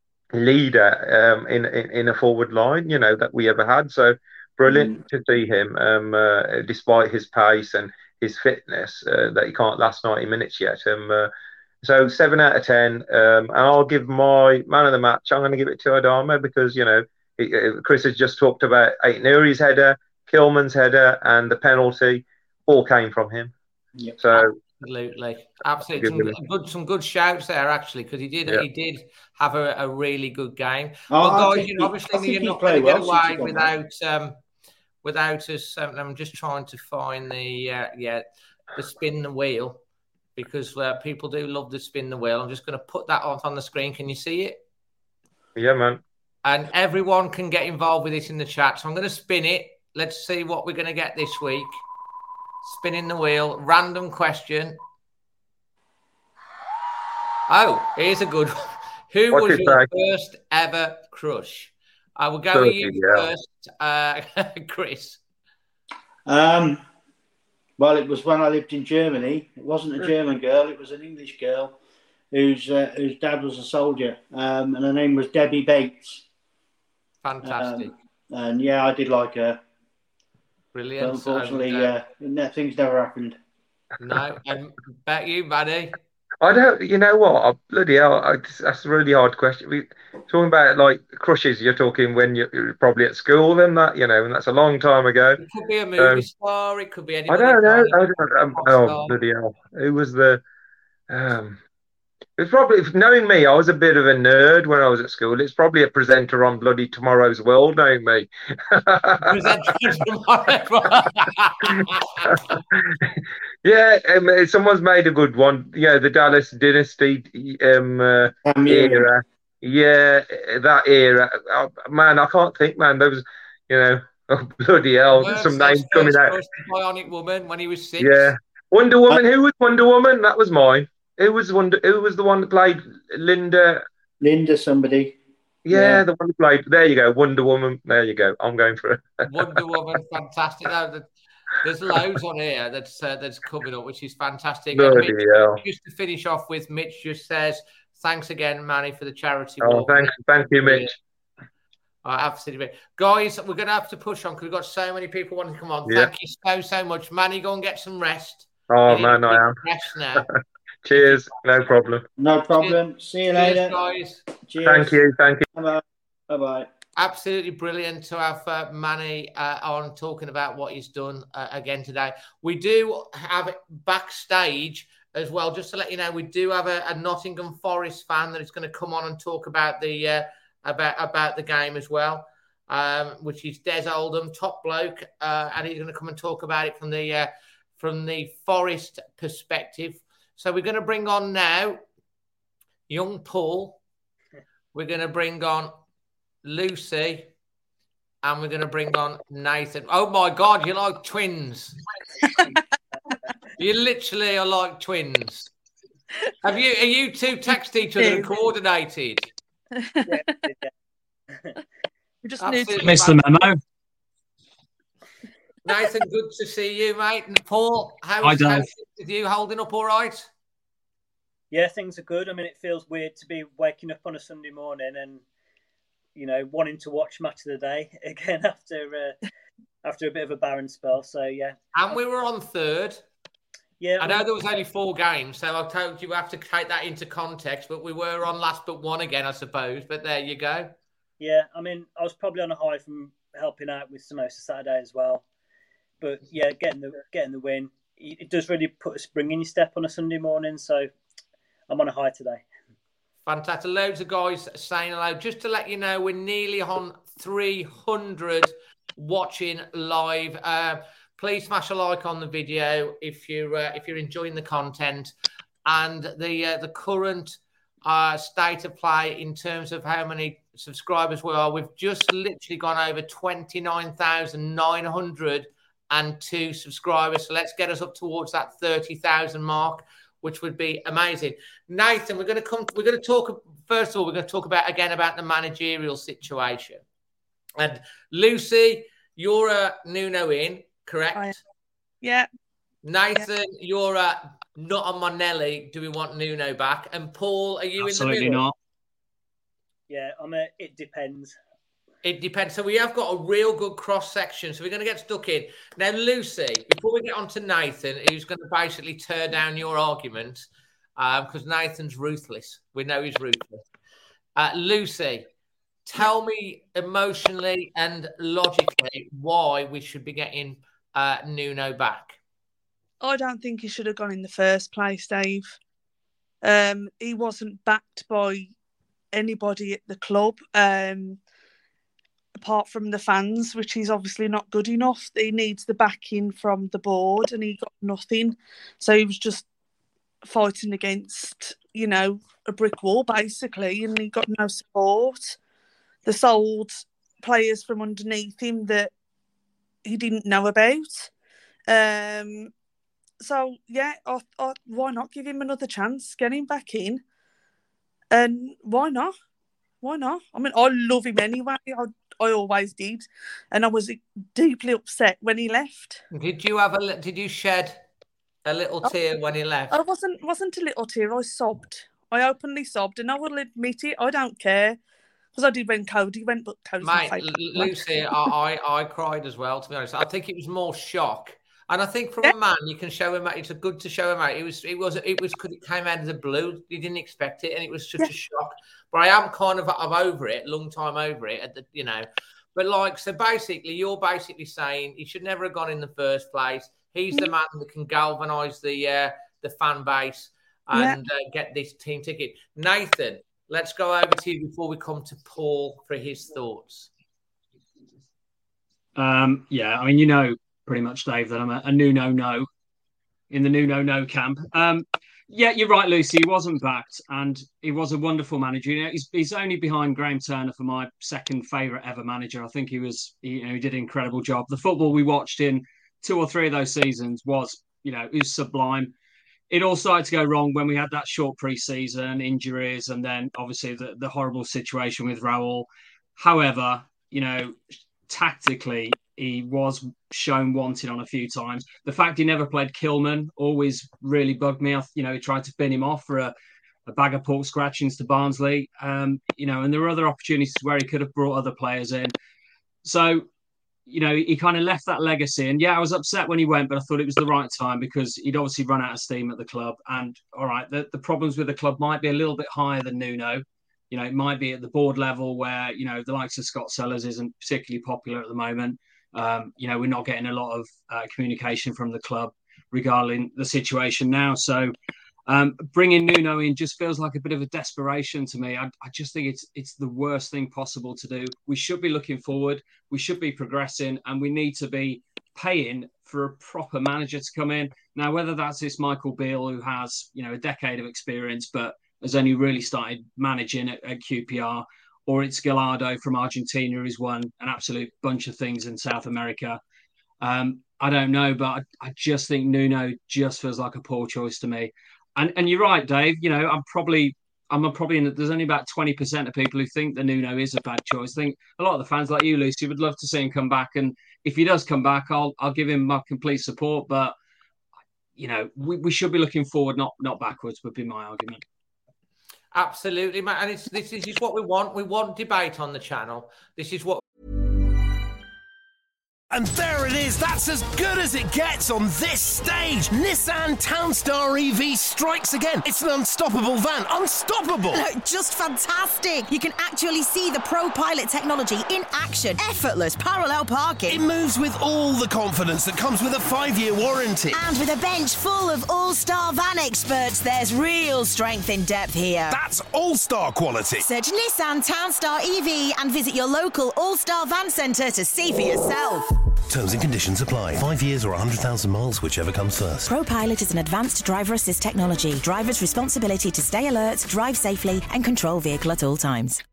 leader um, in, in in a forward line, you know, that we ever had. So brilliant mm. to see him, um, uh, despite his pace and his fitness, uh, that he can't last ninety minutes yet. Um, uh, so seven out of ten, um, and I'll give my man of the match. I'm going to give it to Adama because you know he, Chris has just talked about Eight Nouri's header. Kilman's header and the penalty all came from him. Yep. So absolutely, absolutely, some good, some good shouts there actually because he did, yep. he did have a, a really good game. Oh, well, guys, you know, obviously you're not going to get away without um, without us. Um, I'm just trying to find the uh, yeah. the spin the wheel, because uh, people do love the spin the wheel. I'm just going to put that on on the screen. Can you see it? Yeah, man. And everyone can get involved with this in the chat. So I'm going to spin it. Let's see what we're going to get this week. Spinning the wheel. Random question. Oh, here's a good one. Who What's was it your say? first ever crush? I will go Bloody with you hell. first, uh, Chris. Um, well, it was when I lived in Germany. It wasn't a German girl; it was an English girl whose uh, whose dad was a soldier, um, and her name was Debbie Bates. Fantastic. Um, and yeah, I did like her. Brilliant. But unfortunately, And, uh, uh, things never happened. no, I bet you, Maddie. I don't, you know what? I, bloody hell, I, that's a really hard question. We talking about like crushes. You're talking when you're, you're probably at school, then that you know, and that's a long time ago. It could be a movie Um, star. It could be I anybody. don't know. I Kind don't, um, of oh star. bloody hell! Who was the? Um, it's probably knowing me. I was a bit of a nerd when I was at school. It's probably a presenter on bloody Tomorrow's World, knowing me. Presenter tomorrow. Yeah, um, someone's made a good one. Yeah, the Dallas Dynasty um, uh, Um, yeah. era. Yeah, that era. Oh, man, I can't think, man. There was, you know, oh, bloody hell, there's some names coming out. First Bionic Woman when he was six. Yeah, Wonder Woman. Who was Wonder Woman? That was mine. Who was Wonder? Who was the one that played Linda? Linda, somebody. Yeah, Yeah. the one that played. There you go, Wonder Woman. There you go. I'm going for it. Wonder Woman, fantastic. No, the- there's loads on here that's uh, that's coming up, which is fantastic. And Bloody Mitch, hell. just to finish off with, Mitch just says, "Thanks again, Manny, for the charity Oh, walk." thanks, thank you, Mitch. Uh, absolutely, guys. We're going to have to push on because we've got so many people wanting to come on. Yeah. Thank you so so much, Manny. Go and get some rest. Oh You need man, to I get am. rest now. Cheers. No problem. No problem. See you Cheers, later. guys. Cheers. Thank you. Thank you. Bye-bye. Bye-bye. Absolutely brilliant to have uh, Manny uh, on talking about what he's done uh, again today. We do have it backstage as well, just to let you know, we do have a, a Nottingham Forest fan that is going to come on and talk about the uh, about about the game as well, um, which is Des Oldham, top bloke, uh, and he's going to come and talk about it from the uh, from the Forest perspective. So we're going to bring on now young Paul. We're going to bring on Lucy, and we're going to bring on Nathan. Oh my God, you're like twins. You literally are like twins. Have you? Are you two text each other and coordinated? We just Absolutely need Missed the memo. Nathan, good to see you, mate. And Paul, Hi, how's, Dave. how's with you holding up all right? Yeah, things are good. I mean, it feels weird to be waking up on a Sunday morning and, you know, wanting to watch Match of the Day again after uh, after a bit of a barren spell. So, yeah. And we were on third. Yeah, I know there was only four games, so I told you you have to take that into context, but we were on last but one again, I suppose. But there you go. Yeah, I mean, I was probably on a high from helping out with Samosa Saturday as well. But, yeah, getting the getting the win, it does really put a spring in your step on a Sunday morning. So, I'm on a high today. Fantastic. Loads of guys saying hello. Just to let you know, we're nearly on three hundred watching live. Uh, please smash a like on the video if you're uh, if you're enjoying the content, and the uh, the current uh, state of play in terms of how many subscribers we are. We've just literally gone over twenty-nine thousand nine hundred two subscribers. So let's get us up towards that thirty thousand mark, which would be amazing. Nathan, we're going to come. We're going to talk. First of all, we're going to talk about again about the managerial situation. And Lucy, you're a Nuno in, correct? I am. Yeah. Nathan, yeah. You're a not on my Nelly. Do we want Nuno back? And Paul, are you Absolutely in the middle? not. Yeah, I'm a. It depends. It depends. So we have got a real good cross section. So we're going to get stuck in. Now, Lucy, before we get on to Nathan, who's going to basically tear down your argument, because um, Nathan's ruthless. We know he's ruthless. Uh, Lucy, tell me emotionally and logically why we should be getting uh, Nuno back. I don't think he should have gone in the first place, Dave. Um, he wasn't backed by anybody at the club. Um, apart from the fans, which is obviously not good enough. He needs the backing from the board, and he got nothing. So he was just fighting against, you know, a brick wall, basically, and he got no support. They sold players from underneath him that he didn't know about. Um, so, yeah, I, I, why not give him another chance? Get him back in. And why not? Why not? I mean, I love him anyway. I, I always did. And I was deeply upset when he left. Did you have a, did you shed a little tear when he left? I wasn't wasn't a little tear. I sobbed. I openly sobbed, and I will admit it. I don't care, because I did when Cody went, but Cody's Mate, my favourite. Lucy, I, I I cried as well. To be honest, I think it was more shock, and I think from Yeah. a man, you can show him. It's a good to show him out. It was it was it was because it came out of the blue. You didn't expect it, and it was such Yeah. a shock. But I am kind of I'm over it. Long time over it. At the, you know, but like so, basically, you're basically saying he should never have gone in the first place. He's the man that can galvanise the uh, the fan base and yeah. uh, get this team ticket. Nathan, let's go over to you before we come to Paul for his thoughts. Um, yeah, I mean, you know pretty much, Dave, that I'm a, a new no-no in the new no-no camp. Um, yeah, you're right, Lucy. He wasn't backed, and he was a wonderful manager. You know, he's, he's only behind Graham Turner for my second favourite ever manager. I think he was, you know, he did an incredible job. The football we watched in two or three of those seasons was, you know, it was sublime. It all started to go wrong when we had that short pre-season, injuries, and then obviously the, the horrible situation with Raul. However, you know, tactically, he was shown wanted on a few times. The fact he never played Kilman always really bugged me. I, you know, he tried to bin him off for a, a bag of pork scratchings to Barnsley. Um, you know, and there were other opportunities where he could have brought other players in. So, you know, he kind of left that legacy. And yeah, I was upset when he went, but I thought it was the right time because he'd obviously run out of steam at the club. And all right, the, the problems with the club might be a little bit higher than Nuno. You know, it might be at the board level where, you know, the likes of Scott Sellers isn't particularly popular at the moment. Um, you know, we're not getting a lot of uh, communication from the club regarding the situation now. So um, bringing Nuno in just feels like a bit of a desperation to me. I, I just think it's it's the worst thing possible to do. We should be looking forward. We should be progressing, and we need to be paying for a proper manager to come in. Now, whether that's this Michael Beale, who has, you know, a decade of experience, but has only really started managing at, at Q P R, or it's Gallardo from Argentina, who's won an absolute bunch of things in South America. Um, I don't know, but I, I just think Nuno just feels like a poor choice to me. And and you're right, Dave. You know, I'm probably I'm probably in. There's only about twenty percent of people who think that Nuno is a bad choice. I think a lot of the fans, like you, Lucy, would love to see him come back. And if he does come back, I'll I'll give him my complete support. But you know, we, we should be looking forward, not not backwards. Would be my argument. Absolutely, mate. And it's, this, this is what we want. We want debate on the channel. This is what. And there it is. That's as good as it gets on this stage. Nissan Townstar E V strikes again. It's an unstoppable van. Unstoppable. Look, just fantastic. You can actually see the ProPilot technology in action. Effortless parallel parking. It moves with all the confidence that comes with a five-year warranty. And with a bench full of all-star van experts, there's real strength in depth here. That's all-star quality. Search Nissan Townstar E V and visit your local all-star van centre to see for yourself. Terms and conditions apply. Five years or one hundred thousand miles, whichever comes first. ProPilot is an advanced driver assist technology. Driver's responsibility to stay alert, drive safely, and control vehicle at all times.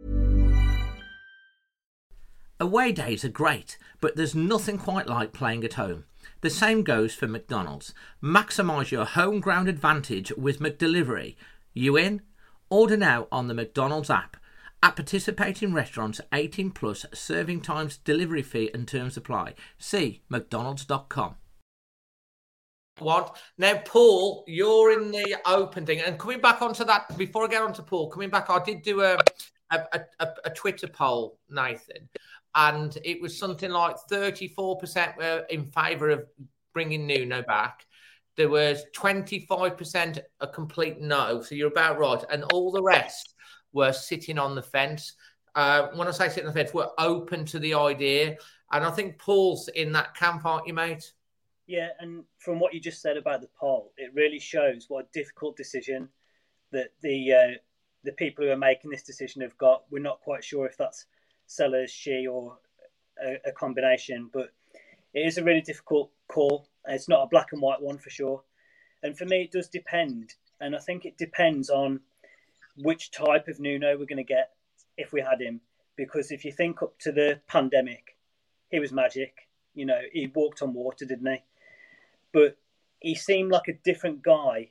Away days are great, but there's nothing quite like playing at home. The same goes for McDonald's. Maximise your home ground advantage with McDelivery. You in? Order now on the McDonald's app. At participating restaurants, eighteen plus, serving times, delivery fee and terms apply. See mcdonalds dot com. What? Now, Paul, you're in the open thing. And coming back onto that, before I get on to Paul, coming back, I did do a, a, a, a Twitter poll, Nathan, and it was something like thirty-four percent were in favour of bringing Nuno back. There was twenty-five percent a complete no, so you're about right. And all the rest were sitting on the fence. Uh, when I say sitting on the fence, we're open to the idea. And I think Paul's in that camp, aren't you, mate? Yeah, and from what you just said about the poll, it really shows what a difficult decision that the uh, the people who are making this decision have got. We're not quite sure if that's Sellers, Shi, or a, a combination. But it is a really difficult call. It's not a black and white one for sure. And for me, it does depend. And I think it depends on which type of Nuno we're going to get if we had him. Because if you think up to the pandemic, he was magic. You know, he walked on water, didn't he? But he seemed like a different guy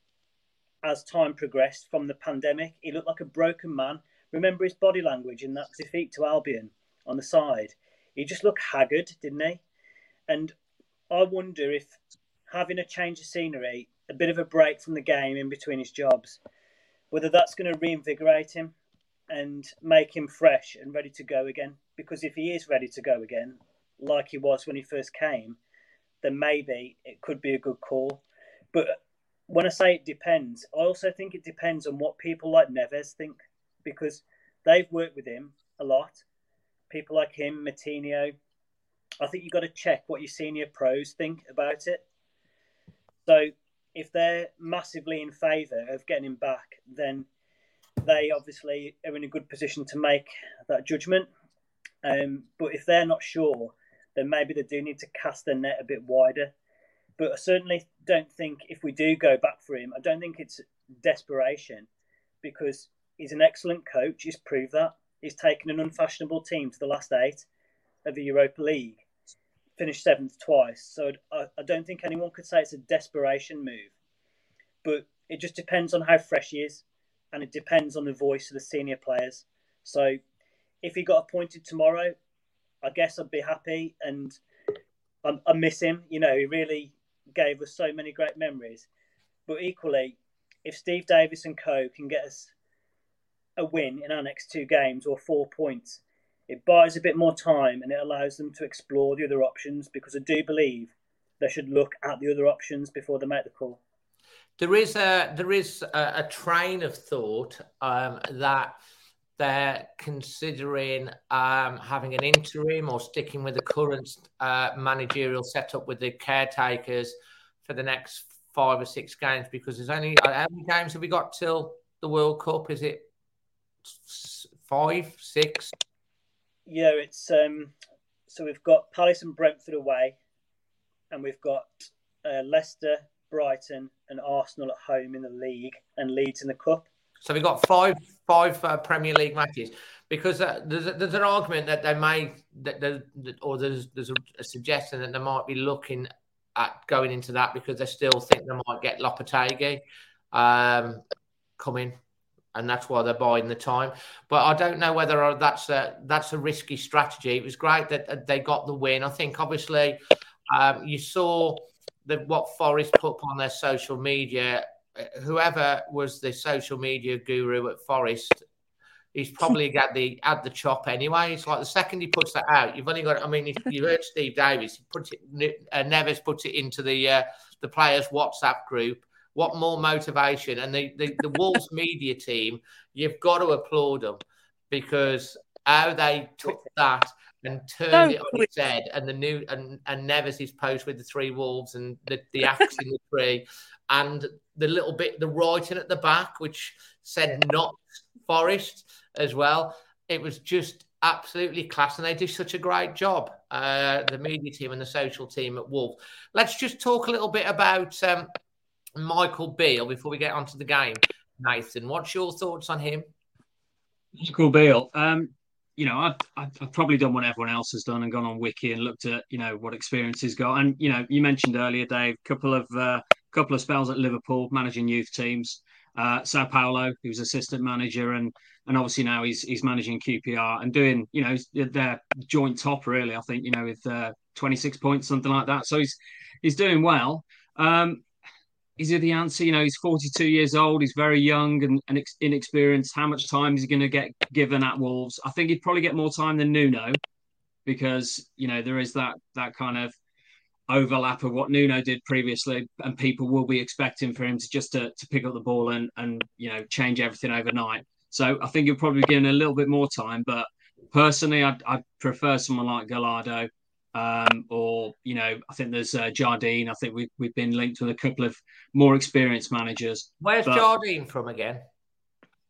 as time progressed from the pandemic. He looked like a broken man. Remember his body language in that defeat to Albion on the side? He just looked haggard, didn't he? And I wonder if having a change of scenery, a bit of a break from the game in between his jobs, whether that's going to reinvigorate him and make him fresh and ready to go again. Because if he is ready to go again, like he was when he first came, then maybe it could be a good call. But when I say it depends, I also think it depends on what people like Neves think, because they've worked with him a lot. People like him, Matinho. I think you've got to check what your senior pros think about it. So if they're massively in favour of getting him back, then they obviously are in a good position to make that judgment. Um, but if they're not sure, then maybe they do need to cast their net a bit wider. But I certainly don't think if we do go back for him, I don't think it's desperation, because he's an excellent coach. He's proved that. He's taken an unfashionable team to the last eight of the Europa League, finished seventh twice. So I, I don't think anyone could say it's a desperation move. But it just depends on how fresh he is, and it depends on the voice of the senior players. So if he got appointed tomorrow, I guess I'd be happy, and I, I miss him. You know, he really gave us so many great memories. But equally, if Steve Davis and co can get us a win in our next two games or four points, it buys a bit more time and it allows them to explore the other options, because I do believe they should look at the other options before they make the call. There is a there is a, a train of thought um, that they're considering um, having an interim or sticking with the current uh, managerial setup with the caretakers for the next five or six games, because there's only how many games have we got till the World Cup? Is it five, six? Yeah, it's um. So we've got Palace and Brentford away, and we've got uh, Leicester, Brighton, and Arsenal at home in the league, and Leeds in the cup. So we've got five five uh, Premier League matches, because uh, there's a, there's an argument that they may that, that or there's there's a, a suggestion that they might be looking at going into that, because they still think they might get Lopetegui um, coming, and that's why they're buying the time. But I don't know whether that's a that's a risky strategy. It was great that they got the win. I think obviously um, you saw the, what Forest put on their social media. Whoever was the social media guru at Forest, he's probably got the had the chop anyway. It's like the second he puts that out, you've only got. I mean, if you heard Steve Davis, he puts it. Uh, Neves puts it into the uh, the players' WhatsApp group. What more motivation? And the, the the Wolves media team, you've got to applaud them, because how they took that and turned it on its head, and the new and and Neves' post with the three wolves and the the axe in the tree. And the little bit, the writing at the back, which said not Forest as well. It was just absolutely class. And they do such a great job, uh, the media team and the social team at Wolves. Let's just talk a little bit about um, Michael Beale before we get onto the game. Nathan, what's your thoughts on him? Michael Beale. Um, you know, I've, I've probably done what everyone else has done and gone on Wiki and looked at, you know, what experience he's got. And, you know, you mentioned earlier, Dave, a couple of... Uh, couple of spells at Liverpool managing youth teams, uh Sao Paulo, he was assistant manager, and and obviously now he's he's managing Q P R and doing, you know, their joint top really, I think, you know, with uh, twenty-six points, something like that. So he's he's doing well. Um is he the answer? You know, he's forty-two years old, he's very young and, and inexperienced. How much time is he going to get given at Wolves? I think he'd probably get more time than Nuno, because, you know, there is that that kind of overlap of what Nuno did previously, and people will be expecting for him to just to, to pick up the ball and and you know change everything overnight. So I think he'll probably be given a little bit more time. But personally, I'd, I'd prefer someone like Gallardo, um, or you know I think there's uh, Jardine. I think we've we've been linked with a couple of more experienced managers. Where's but, Jardine from again?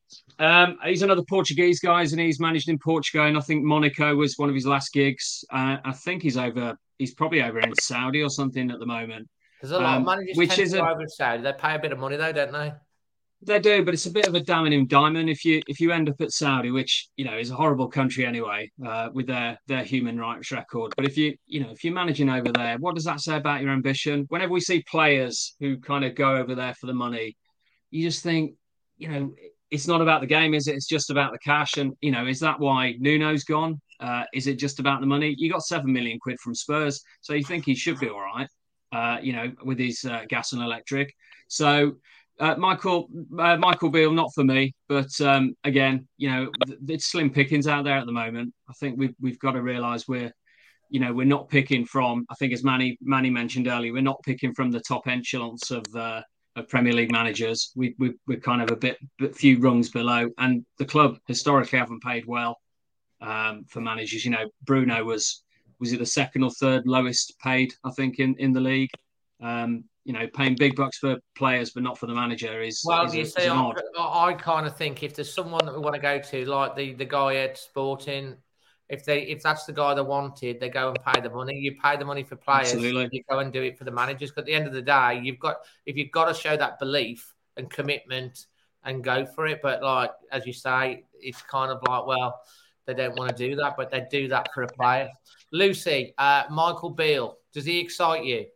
Um, he's another Portuguese guy, and he's managed in Portugal, and I think Monaco was one of his last gigs. Uh, I think he's over. He's probably over in Saudi or something at the moment. There's a lot um, of managers which tend is to a, go over to Saudi. They pay a bit of money though, don't they? They do, but it's a bit of a damning indictment if you if you end up at Saudi, which you know is a horrible country anyway, uh, with their their human rights record. But if you you know if you're managing over there, what does that say about your ambition? Whenever we see players who kind of go over there for the money, you just think, you know, it's not about the game, is it? It's just about the cash. And you know, is that why Nuno's gone? Uh, is it just about the money? You got seven million quid from Spurs, so you think he should be all right, uh, you know, with his uh, gas and electric. So. Uh, Michael uh, Michael Beale, not for me, but um, again, you know, th- it's slim pickings out there at the moment. I think we've we've got to realise we're, you know, we're not picking from. I think as Manny Manny mentioned earlier, we're not picking from the top echelons of uh, of Premier League managers. We, we we're kind of a bit, bit few rungs below, and the club historically haven't paid well um, for managers. You know, Bruno was was it the second or third lowest paid, I think, in in the league. Um, you know, paying big bucks for players but not for the manager is well. Is You a, see, I, odd. I kind of think if there's someone that we want to go to, like the the guy at Sporting, if they if that's the guy they wanted, they go and pay the money. You pay the money for players, Absolutely. You go and do it for the managers. Because at the end of the day, you've got if you've got to show that belief and commitment and go for it. But like as you say, it's kind of like, well, they don't want to do that, but they do that for a player. Lucy, uh, Michael Beale, does he excite you?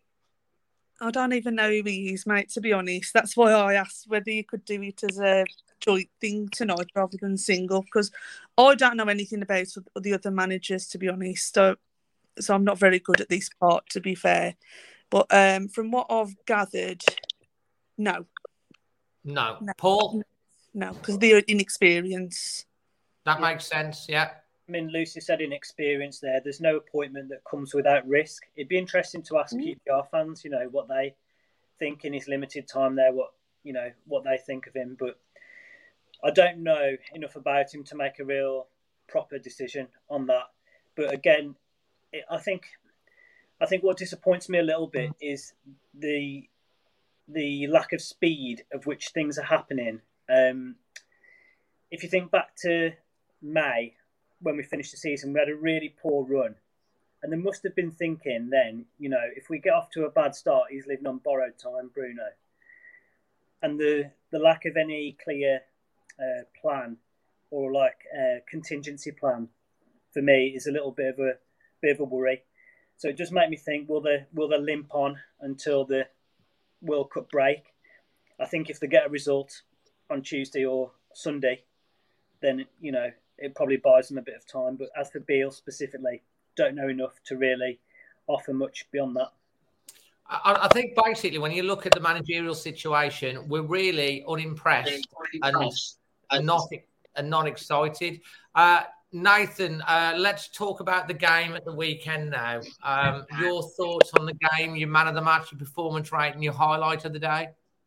I don't even know who he is, mate, to be honest. That's why I asked whether you could do it as a joint thing tonight rather than single, because I don't know anything about the other managers, to be honest. So, so I'm not very good at this part, to be fair. But um, from what I've gathered, no. No. no. Paul? No, because they're inexperienced. That makes sense, yeah. I mean, Lucy said inexperience there. There's no appointment that comes without risk. It'd be interesting to ask mm. Q P R fans, you know, what they think in his limited time there, what, you know, what they think of him. But I don't know enough about him to make a real proper decision on that. But again, it, I think I think what disappoints me a little bit is the the lack of speed of which things are happening. Um, if you think back to May, when we finished the season, we had a really poor run. And they must have been thinking then, you know, if we get off to a bad start, he's living on borrowed time, Bruno. And the, the lack of any clear uh, plan or like uh, contingency plan for me is a little bit of a bit of a worry. So it just made me think, will they, will they limp on until the World Cup break? I think if they get a result on Tuesday or Sunday, then, you know, it probably buys them a bit of time. But as for Beale specifically, don't know enough to really offer much beyond that. I, I think basically when you look at the managerial situation, we're really unimpressed and, and not and not excited. Uh, Nathan, uh, let's talk about the game at the weekend now. Um, your thoughts on the game, your man of the match, your performance rating, your highlight of the day?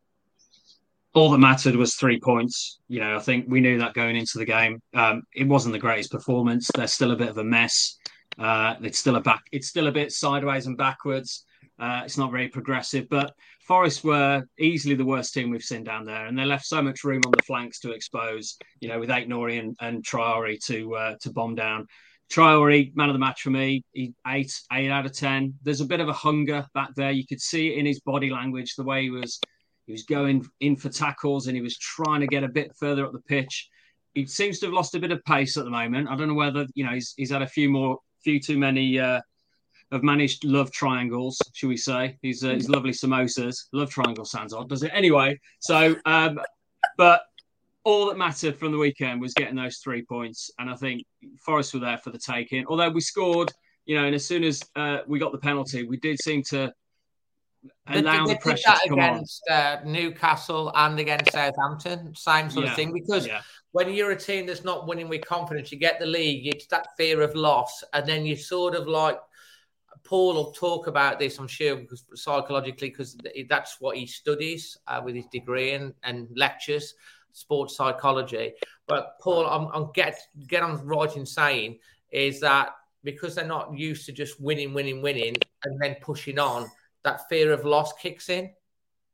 All that mattered was three points. You know, I think we knew that going into the game. Um, it wasn't the greatest performance. They're still a bit of a mess. Uh, it's still a back. It's still a bit sideways and backwards. Uh, it's not very progressive. But Forest were easily the worst team we've seen down there, and they left so much room on the flanks to expose. You know, with Aït-Nouri and, and Traoré to uh, to bomb down. Traoré, man of the match for me. He eight eight out of ten. There's a bit of a hunger back there. You could see it in his body language, the way he was. He was going in for tackles and he was trying to get a bit further up the pitch. He seems to have lost a bit of pace at the moment. I don't know whether, you know, he's he's had a few more, few too many uh, have managed love triangles, should we say. He's uh, his lovely samosas. Love triangle sounds odd, does it? Anyway, so, um, but all that mattered from the weekend was getting those three points. And I think Forest were there for the taking. Although we scored, you know, and as soon as uh, we got the penalty, we did seem to allow they, they the pressure did that to come against uh, Newcastle and against Southampton, same sort yeah, of thing. Because yeah. when you're a team that's not winning with confidence, you get the league, it's that fear of loss, and then you sort of like Paul will talk about this, I'm sure, because psychologically, because that's what he studies uh, with his degree and, and lectures, sports psychology. But Paul, I'm, I'm get get on right in saying is that because they're not used to just winning, winning, winning, and then pushing on. That fear of loss kicks in.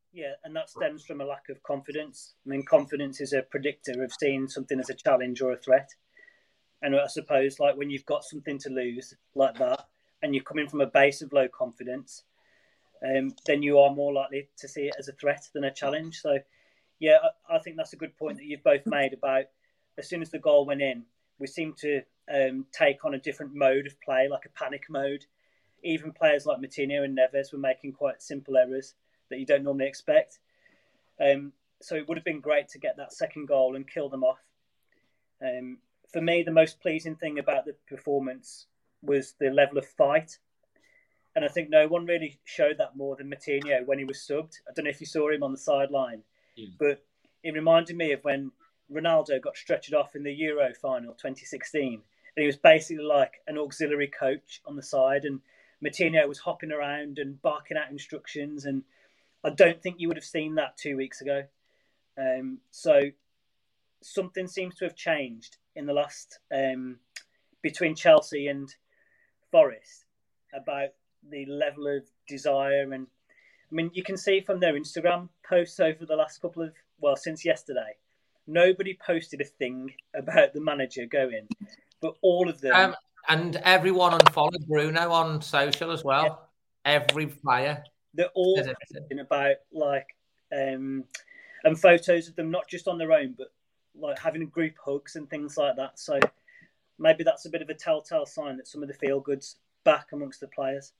Yeah, and that stems from a lack of confidence. I mean, confidence is a predictor of seeing something as a challenge or a threat. And I suppose, like, when you've got something to lose like that, and you're coming from a base of low confidence, um, then you are more likely to see it as a threat than a challenge. So, yeah, I, I think that's a good point that you've both made about as soon as the goal went in, we seemed to um, take on a different mode of play, like a panic mode. Even players like Moutinho and Neves were making quite simple errors that you don't normally expect. Um, so it would have been great to get that second goal and kill them off. Um, for me, the most pleasing thing about the performance was the level of fight. And I think no one really showed that more than Moutinho when he was subbed. I don't know if you saw him on the sideline, yeah. But it reminded me of when Ronaldo got stretchered off in the Euro final twenty sixteen. And he was basically like an auxiliary coach on the side. And Moutinho was hopping around and barking out instructions. And I don't think you would have seen that two weeks ago. Um, so something seems to have changed in the last, um, between Chelsea and Forest about the level of desire. And I mean, you can see from their Instagram posts over the last couple of, well, since yesterday, nobody posted a thing about the manager going, but all of them. Um, and everyone unfollowed Bruno on social as well. Yeah. Every player. They're all posting about, like, um, and photos of them, not just on their own, but like having group hugs and things like that. So maybe that's a bit of a telltale sign that some of the feel-goods back amongst the players.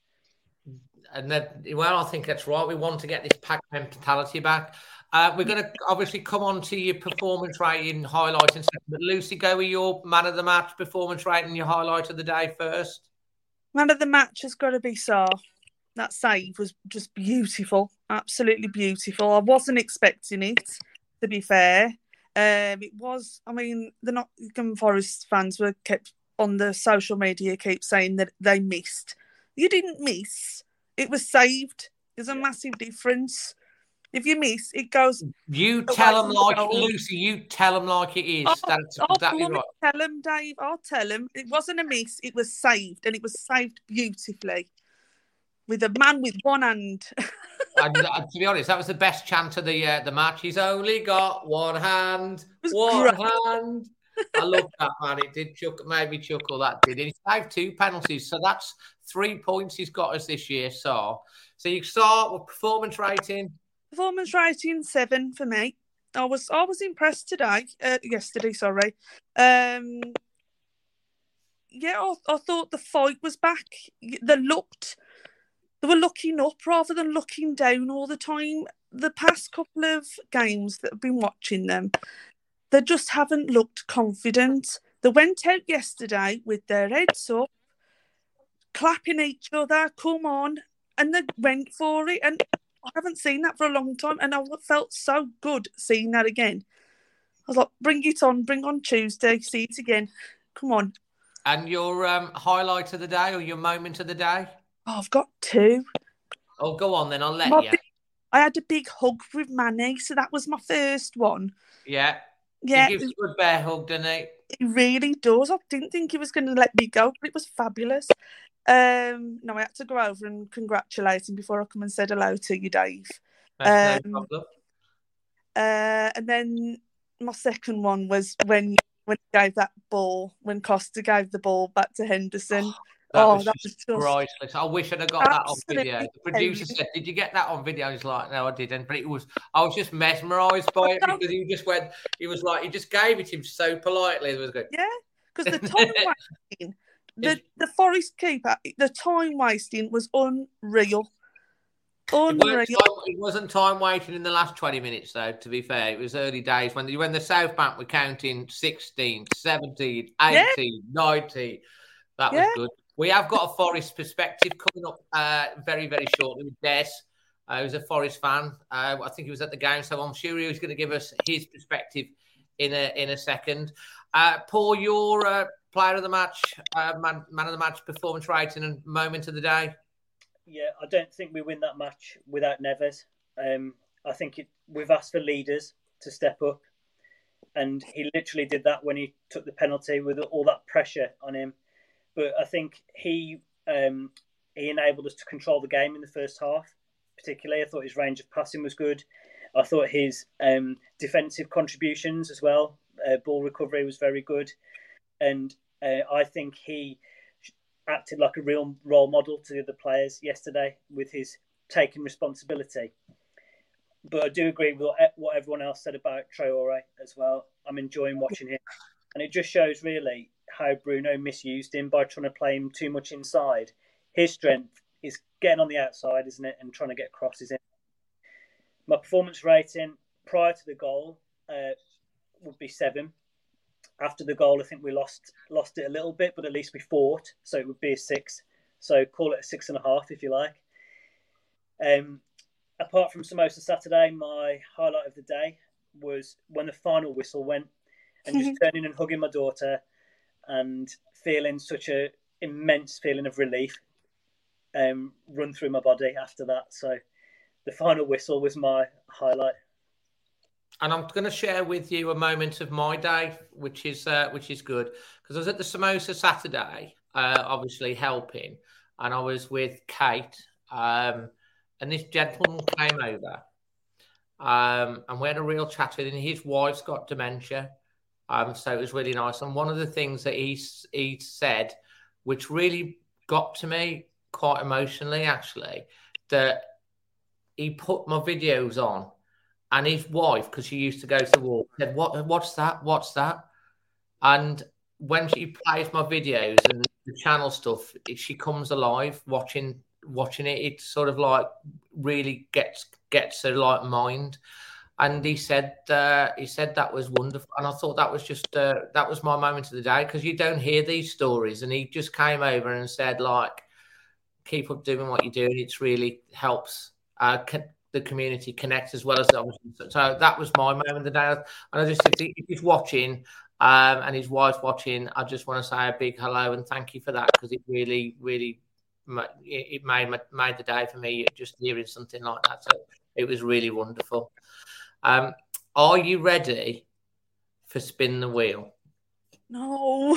And that, well, I think that's right. We want to get this pack mentality back. Uh, we're going to obviously come on to your performance rating highlights and stuff. But Lucy, go with your man of the match performance rating, your highlight of the day first. Man of the match has got to be Sarr. That save was just beautiful, absolutely beautiful. I wasn't expecting it, to be fair. Um, it was, I mean, the Nottingham Forest fans were kept on the social media, keep saying that they missed. You didn't miss. It was saved. There's a massive difference. If you miss, it goes. You tell them like it, Lucy. You tell them like it is. I'll, That's I'll exactly right. Tell them, Dave. I'll tell them. It wasn't a miss. It was saved, and it was saved beautifully with a man with one hand. and, uh, to be honest, that was the best chant of the uh, the match. He's only got one hand. One great. hand. I love that, man. It did chuckle, made me chuckle. That did. He saved two penalties, so that's three points he's got us this year. So, so you start with performance rating. Performance rating seven for me. I was I was impressed today. Uh, yesterday, sorry. Um, yeah, I, I thought the fight was back. They looked, they were looking up rather than looking down all the time. The past couple of games that I've been watching them, they just haven't looked confident. They went out yesterday with their heads up, clapping each other, come on, and they went for it. And I haven't seen that for a long time, and I felt so good seeing that again. I was like, bring it on, bring on Tuesday, see it again. Come on. And your um, highlight of the day or your moment of the day? Oh, I've got two. Oh, go on then, I'll let my you. Big, I had a big hug with Manny, so that was my first one. Yeah. Yeah. He gives a good bear hug, doesn't he? He really does. I didn't think he was going to let me go, but it was fabulous. Um, no, I had to go over and congratulate him before I come and said hello to you, Dave. That's um, no problem. Uh, and then my second one was when when he gave that ball, when Costa gave the ball back to Henderson. Oh, that oh, was that just was just priceless. I wish I'd have got that on video. The producer said, "Did you get that on video?" He's like, "No, I didn't." But it was, I was just mesmerised by it because he just went. He was like, he just gave it him so politely. It was good. Yeah, because the time wasting, the the Forest keeper, the time wasting was unreal. Unreal. It, time, it wasn't time waiting in the last twenty minutes, though, to be fair. It was early days when the, when the South Bank were counting sixteen, seventeen, eighteen, yeah. nineteen. That was yeah. good. We have got a Forest perspective coming up uh, very, very shortly with Des, uh, who's a Forest fan. Uh, I think he was at the game, so I'm sure he was going to give us his perspective in a in a second. Uh, Paul, your uh, player of the match, uh, man, man of the match, performance rating and moment of the day. Yeah, I don't think we win that match without Neves. Um, I think it, we've asked for leaders to step up, and he literally did that when he took the penalty with all that pressure on him. But I think he um, he enabled us to control the game in the first half, particularly. I thought his range of passing was good. I thought his um, defensive contributions as well, uh, ball recovery was very good. And uh, I think he acted like a real role model to the other players yesterday with his taking responsibility. But I do agree with what everyone else said about Traore as well. I'm enjoying watching him. And it just shows really how Bruno misused him by trying to play him too much inside. His strength is getting on the outside, isn't it, and trying to get crosses in. My performance rating prior to the goal uh, would be seven. After the goal, I think we lost lost it a little bit, but at least we fought, so it would be a six. So call it a six and a half if you like. Um, apart from Samosa Saturday, my highlight of the day was when the final whistle went, and just turning and hugging my daughter, and feeling such a immense feeling of relief um, run through my body after that. So the final whistle was my highlight. And I'm going to share with you a moment of my day, which is uh, which is good, because I was at the Samosa Saturday, uh, obviously helping, and I was with Kate, um, and this gentleman came over, um, and we had a real chat with him. His wife's got dementia, um, so it was really nice. And one of the things that he he said, which really got to me quite emotionally, actually, that he put my videos on. And his wife, because she used to go to war, said, "What? What's that? What's that?" And when she plays my videos and the channel stuff, it, she comes alive watching watching it. It sort of like really gets gets her like mind. And he said uh, he said that was wonderful, and I thought that was just uh, that was my moment of the day, because you don't hear these stories. And he just came over and said, like, keep up doing what you're doing. It really helps. Uh, the community connect as well as the obviously. So that was my moment of the day. And I just, if, he, if he's watching um, and his wife's watching, I just want to say a big hello and thank you for that, because it really, really, it made made the day for me just hearing something like that. So it was really wonderful. Um, are you ready for Spin the Wheel? No.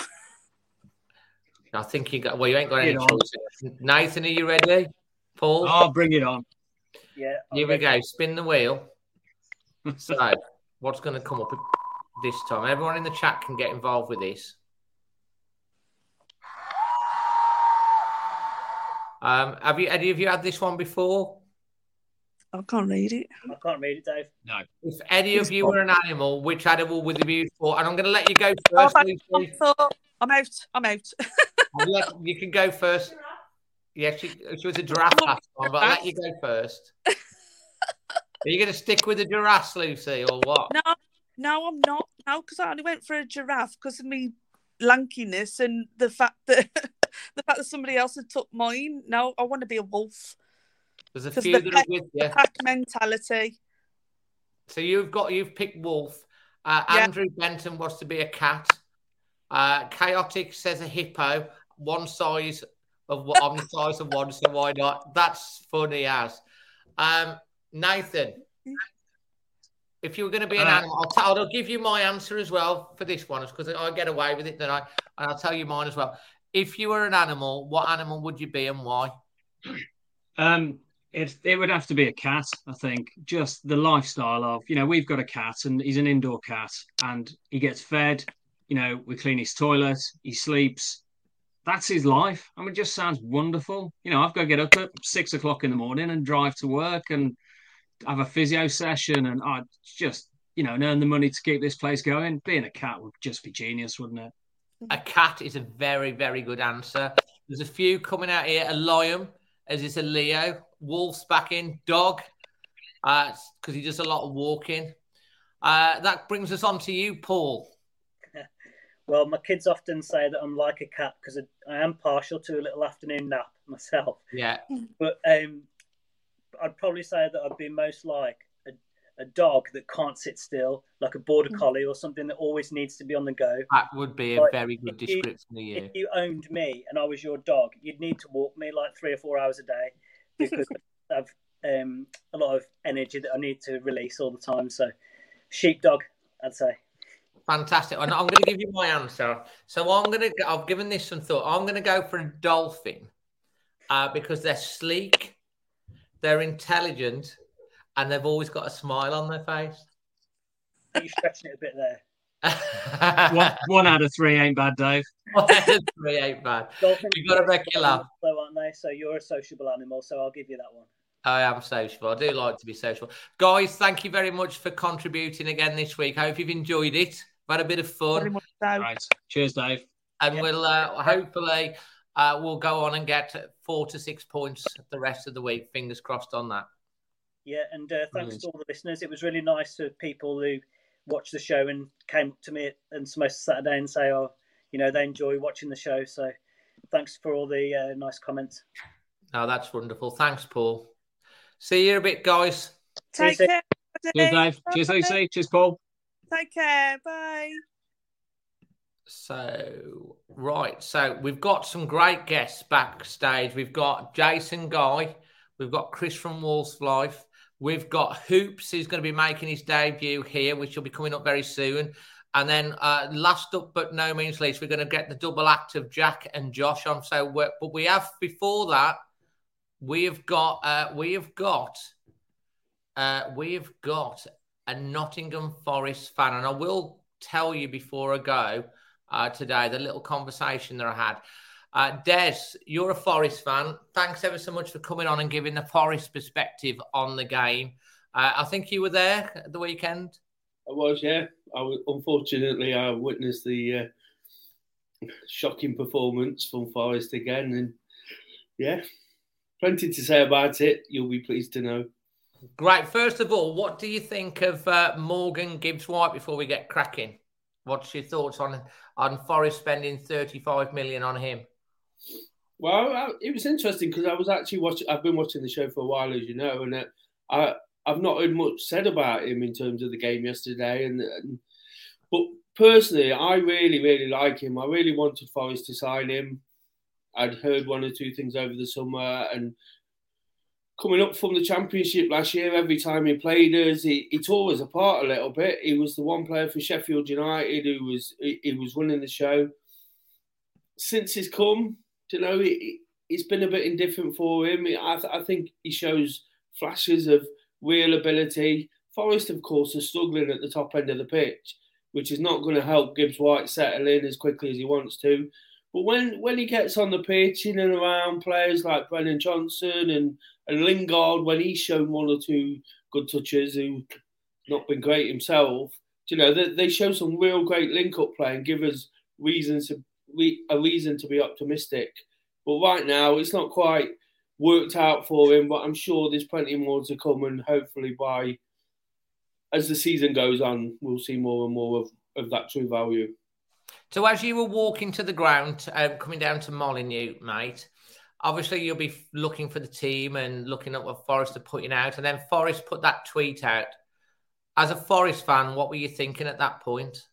I think you got, well, you ain't got any choice. Nathan, are you ready? Paul? Oh, bring it on. Yeah. Here we go. Spin the wheel. So, what's going to come up this time? Everyone in the chat can get involved with this. Um, have you, any of you had this one before? I can't read it. I can't read it, Dave. No. If any of you were an animal, which animal would you be for? And I'm going to let you go first. Oh, I'm, I'm out. I'm out. let, you can go first. Yeah, she, she was a giraffe last time, but I'll let you go first. Are you going to stick with the giraffe, Lucy, or what? No, no, I'm not. No, because I only went for a giraffe because of me lankiness and the fact that the fact that somebody else had took mine. No, I want to be a wolf. There's a few that are with you. The pack mentality. So you've got you've picked wolf. Uh, Yeah. Andrew Benton wants to be a cat. Uh, Chaotic says a hippo. One size of what I'm the size of one, so why not? That's funny as. Um, Nathan, if you were going to be an Uh, animal, I'll, tell, I'll give you my answer as well for this one, because I get away with it, then I and I'll tell you mine as well. If you were an animal, what animal would you be and why? Um, it it would have to be a cat, I think. Just the lifestyle of, you know, we've got a cat and he's an indoor cat and he gets fed, you know, we clean his toilet, he sleeps. That's his life. I mean, it just sounds wonderful. You know, I've got to get up at six o'clock in the morning and drive to work and have a physio session and I just, you know, and earn the money to keep this place going. Being a cat would just be genius, wouldn't it? A cat is a very, very good answer. There's a few coming out here. A lion, as is a Leo. Wolf's back in. Dog, because uh, he does a lot of walking. Uh, that brings us on to you, Paul. Well, my kids often say that I'm like a cat because I am partial to a little afternoon nap myself. Yeah. But um, I'd probably say that I'd be most like a, a dog that can't sit still, like a border collie or something that always needs to be on the go. That would be a Like, very good if you- description of you. If you owned me and I was your dog, you'd need to walk me like three or four hours a day because I have um, a lot of energy that I need to release all the time. So, sheepdog, I'd say. Fantastic. And I'm going to give you my answer. So I'm going to, I've given this some thought. I'm going to go for a dolphin uh, because they're sleek, they're intelligent, and they've always got a smile on their face. You're stretching it a bit there. one, one out of three ain't bad, Dave. One out of three ain't bad. Dolphins You've got to make you laugh. Though, aren't they? So you're a sociable animal, so I'll give you that one. I am sociable. I do like to be sociable. Guys, thank you very much for contributing again this week. I hope you've enjoyed it. We've had a bit of fun. Right. Cheers, Dave. And Yeah. we'll uh, hopefully uh, we'll go on and get four to six points the rest of the week. Fingers crossed on that. Yeah, and uh, thanks Brilliant. to all the listeners. It was really nice for people who watched the show and came up to me and most Saturday and say, oh, you know, they enjoy watching the show. So thanks for all the uh, nice comments. Oh, that's wonderful. Thanks, Paul. See you in a bit, guys. Take See you care. Cheers, Dave. Cheers, Bye. Lucy. Cheers, Paul. Take care. Bye. So, right. So, we've got some great guests backstage. We've got Jason Guy. We've got Chris from Wolves Life. We've got Hoops, who's going to be making his debut here, which will be coming up very soon. And then uh, last up, but no means least, we're going to get the double act of Jack and Josh on. So, we're, but we have, before that, we have got, uh, we have got, uh, we have got a Nottingham Forest fan. And I will tell you before I go uh, today, the little conversation that I had. Uh, Des, you're a Forest fan. Thanks ever so much for coming on and giving the Forest perspective on the game. Uh, I think you were there at the weekend. I was, yeah. I was, unfortunately, I witnessed the uh, shocking performance from Forest again. And, yeah, plenty to say about it. You'll be pleased to know. Great. First of all, what do you think of uh, Morgan Gibbs-White before we get cracking? What's your thoughts on, on Forest spending thirty-five million on him? Well, I, it was interesting because I was actually watching. I've been watching the show for a while, as you know, and uh, I I've not heard much said about him in terms of the game yesterday. And, and but personally, I really really like him. I really wanted Forest to sign him. I'd heard one or two things over the summer, and coming up from the Championship last year, every time he played us, he, he tore us apart a little bit. He was the one player for Sheffield United who was he, he was running the show. Since he's come, you know, it, it's been a bit indifferent for him. I, th- I think he shows flashes of real ability. Forest, of course, are struggling at the top end of the pitch, which is not going to help Gibbs-White settle in as quickly as he wants to. But when, when he gets on the pitch, in and around players like Brennan Johnson and, and Lingard, when he's shown one or two good touches, who's not been great himself, you know, they, they show some real great link-up play and give us reasons to, a reason to be optimistic. But right now, it's not quite worked out for him, but I'm sure there's plenty more to come, and hopefully by, as the season goes on, we'll see more and more of, of that true value. So as you were walking to the ground, uh, coming down to Molineux, mate, obviously you'll be looking for the team and looking at what Forest are putting out, and then Forest put that tweet out. As a Forest fan, what were you thinking at that point?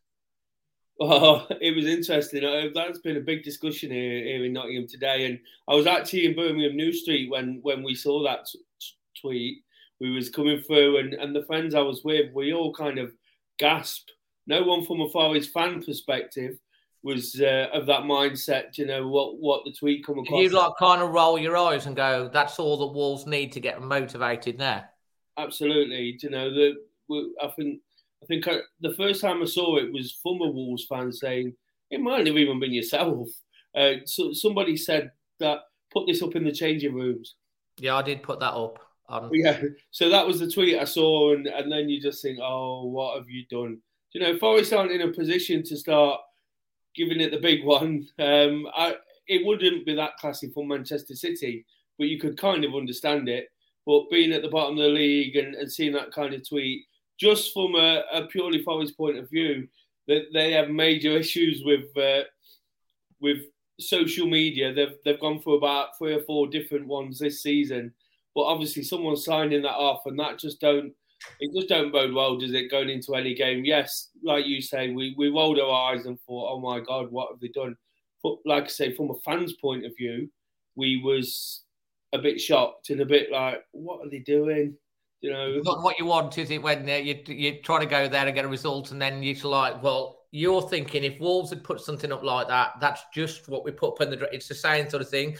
Oh, it was interesting. That's been a big discussion here, here in Nottingham today. And I was actually in Birmingham New Street when, when we saw that t- tweet. We was coming through, and, and the friends I was with, we all kind of gasped. No one from a Forest fan perspective was uh, of that mindset, you know, what, what the tweet come across. You like kind of roll your eyes and go, that's all the Wolves need to get motivated now. Absolutely. You know, the I think I think I, the first time I saw it was from a Wolves fan saying, it might have even been yourself. Uh, so somebody said that, put this up in the changing rooms. Yeah, I did put that up. Um, yeah, so that was the tweet I saw, and, and then you just think, oh, what have you done? You know, Forest aren't in a position to start giving it the big one. Um, I, it wouldn't be that classy for Manchester City, but you could kind of understand it. But being at the bottom of the league and, and seeing that kind of tweet, just from a, a purely Forest point of view, that they have major issues with uh, with social media. They've they've gone through about three or four different ones this season, but obviously someone's signing that off, and that just don't it just don't bode well, does it, going into any game? Yes, like you say, we we rolled our eyes and thought, oh my God, what have they done? But like I say, from a fan's point of view, we was a bit shocked and a bit like, what are they doing? You know, not what you want, is it? When uh, you you try to go there and get a result, and then you're like, well, you're thinking if Wolves had put something up like that, that's just what we put up in the. It's the same sort of thing.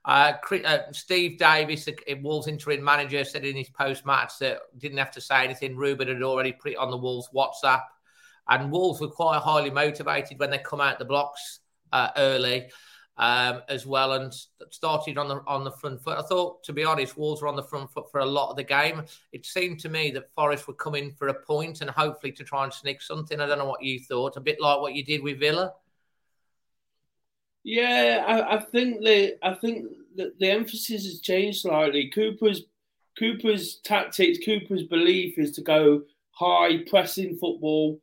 Uh, uh, Steve Davis, Wolves interim manager, said in his post-match that didn't have to say anything. Ruben had already put it on the Wolves WhatsApp. And Wolves were quite highly motivated when they come out the blocks uh, early um, as well, and started on the on the front foot. I thought, to be honest, Wolves were on the front foot for a lot of the game. It seemed to me that Forest were coming for a point and hopefully to try and sneak something. I don't know what you thought. A bit like what you did with Villa. Yeah, I, I think the I think that the emphasis has changed slightly. Cooper's Cooper's tactics, Cooper's belief is to go high pressing football.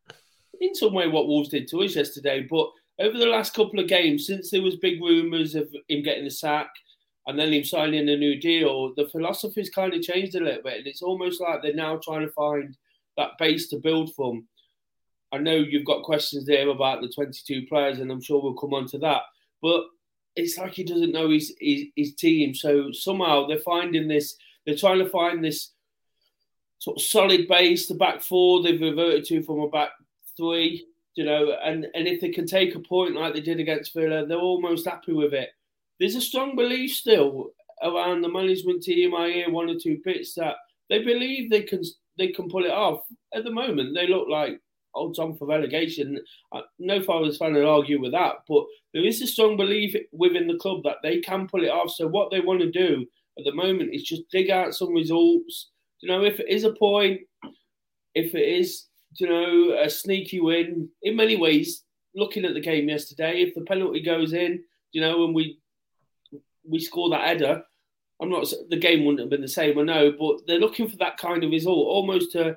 In some way, what Wolves did to us yesterday, but over the last couple of games, since there was big rumours of him getting the sack and then him signing a new deal, the philosophy's kind of changed a little bit, and it's almost like they're now trying to find that base to build from. I know you've got questions there about the twenty-two players, and I'm sure we'll come on to that, but it's like he doesn't know his, his, his team. So somehow they're finding this, they're trying to find this sort of solid base, the back four they've reverted to from a back three, you know, and, and if they can take a point like they did against Villa, they're almost happy with it. There's a strong belief still around the management team. I hear one or two bits that they believe they can they can pull it off. At the moment, they look like odds on for relegation. No Forest fan would argue with that, but there is a strong belief within the club that they can pull it off. So what they want to do at the moment is just dig out some results. You know, if it is a point, if it is, you know, a sneaky win, in many ways, looking at the game yesterday, if the penalty goes in, you know, and we we score that header, I'm not, the game wouldn't have been the same, I know, but they're looking for that kind of result, almost to,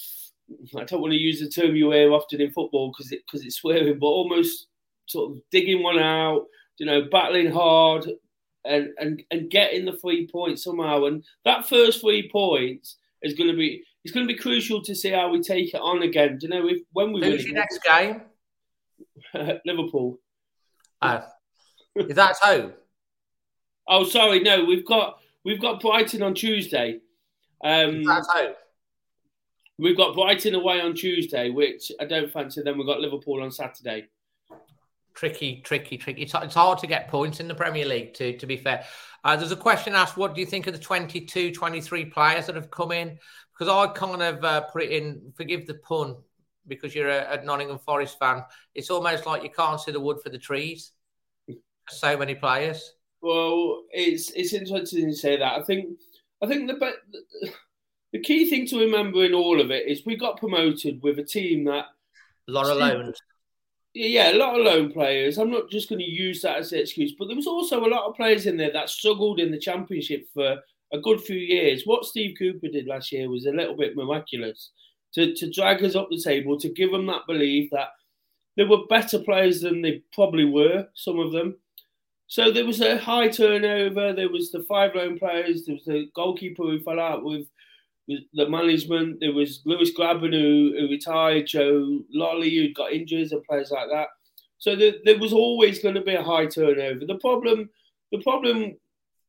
I don't want to use the term you hear often in football because it, because it's swearing, but almost sort of digging one out, you know, battling hard and, and, and getting the three points somehow. And that first three points is going to be, it's going to be crucial to see how we take it on again. Do you know, if when we who's win your next game? Liverpool. Oh, is that at home? Oh, sorry, no, we've got we've got Brighton on Tuesday. Um, is that at home? We've got Brighton away on Tuesday, which I don't fancy. Then we've got Liverpool on Saturday. Tricky, tricky, tricky. It's, it's hard to get points in the Premier League, to, to be fair. Uh, there's a question asked, what do you think of the twenty-two, twenty-three players that have come in? Because I kind of uh, put it in, forgive the pun, because you're a, a Nottingham Forest fan. It's almost like you can't see the wood for the trees. So many players. Well, it's it's interesting to say that. I think I think the the key thing to remember in all of it is we got promoted with a team that a lot of loans. Yeah, a lot of loan players. I'm not just going to use that as an excuse, but there was also a lot of players in there that struggled in the Championship for a good few years. What Steve Cooper did last year was a little bit miraculous to, to drag us up the table, to give them that belief that there were better players than they probably were, some of them. So there was a high turnover. There was the five loan players. There was the goalkeeper who fell out with, with the management. There was Lewis Grabban who, who retired, Joe Lolly who got injuries and players like that. So there, there was always going to be a high turnover. The problem, the problem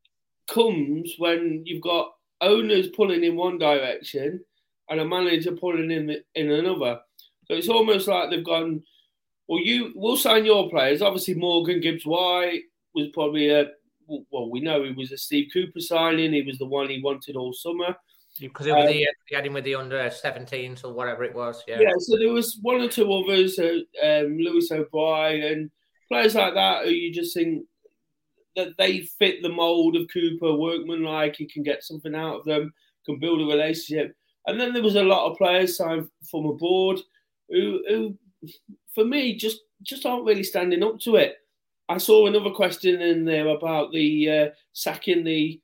comes when you've got owners pulling in one direction and a manager pulling in the, in another. So it's almost like they've gone, well, you we'll sign your players. Obviously, Morgan Gibbs-White was probably a, well, we know he was a Steve Cooper signing. He was the one he wanted all summer. Because it was um, the, he had him with the under seventeens or whatever it was. Yeah, yeah, so there was one or two others, uh, um, Lewis O'Brien and players like that who you just think that they fit the mould of Cooper, workman-like, he can get something out of them, can build a relationship. And then there was a lot of players signed from abroad who, who for me, just, just aren't really standing up to it. I saw another question in there about the uh, sacking the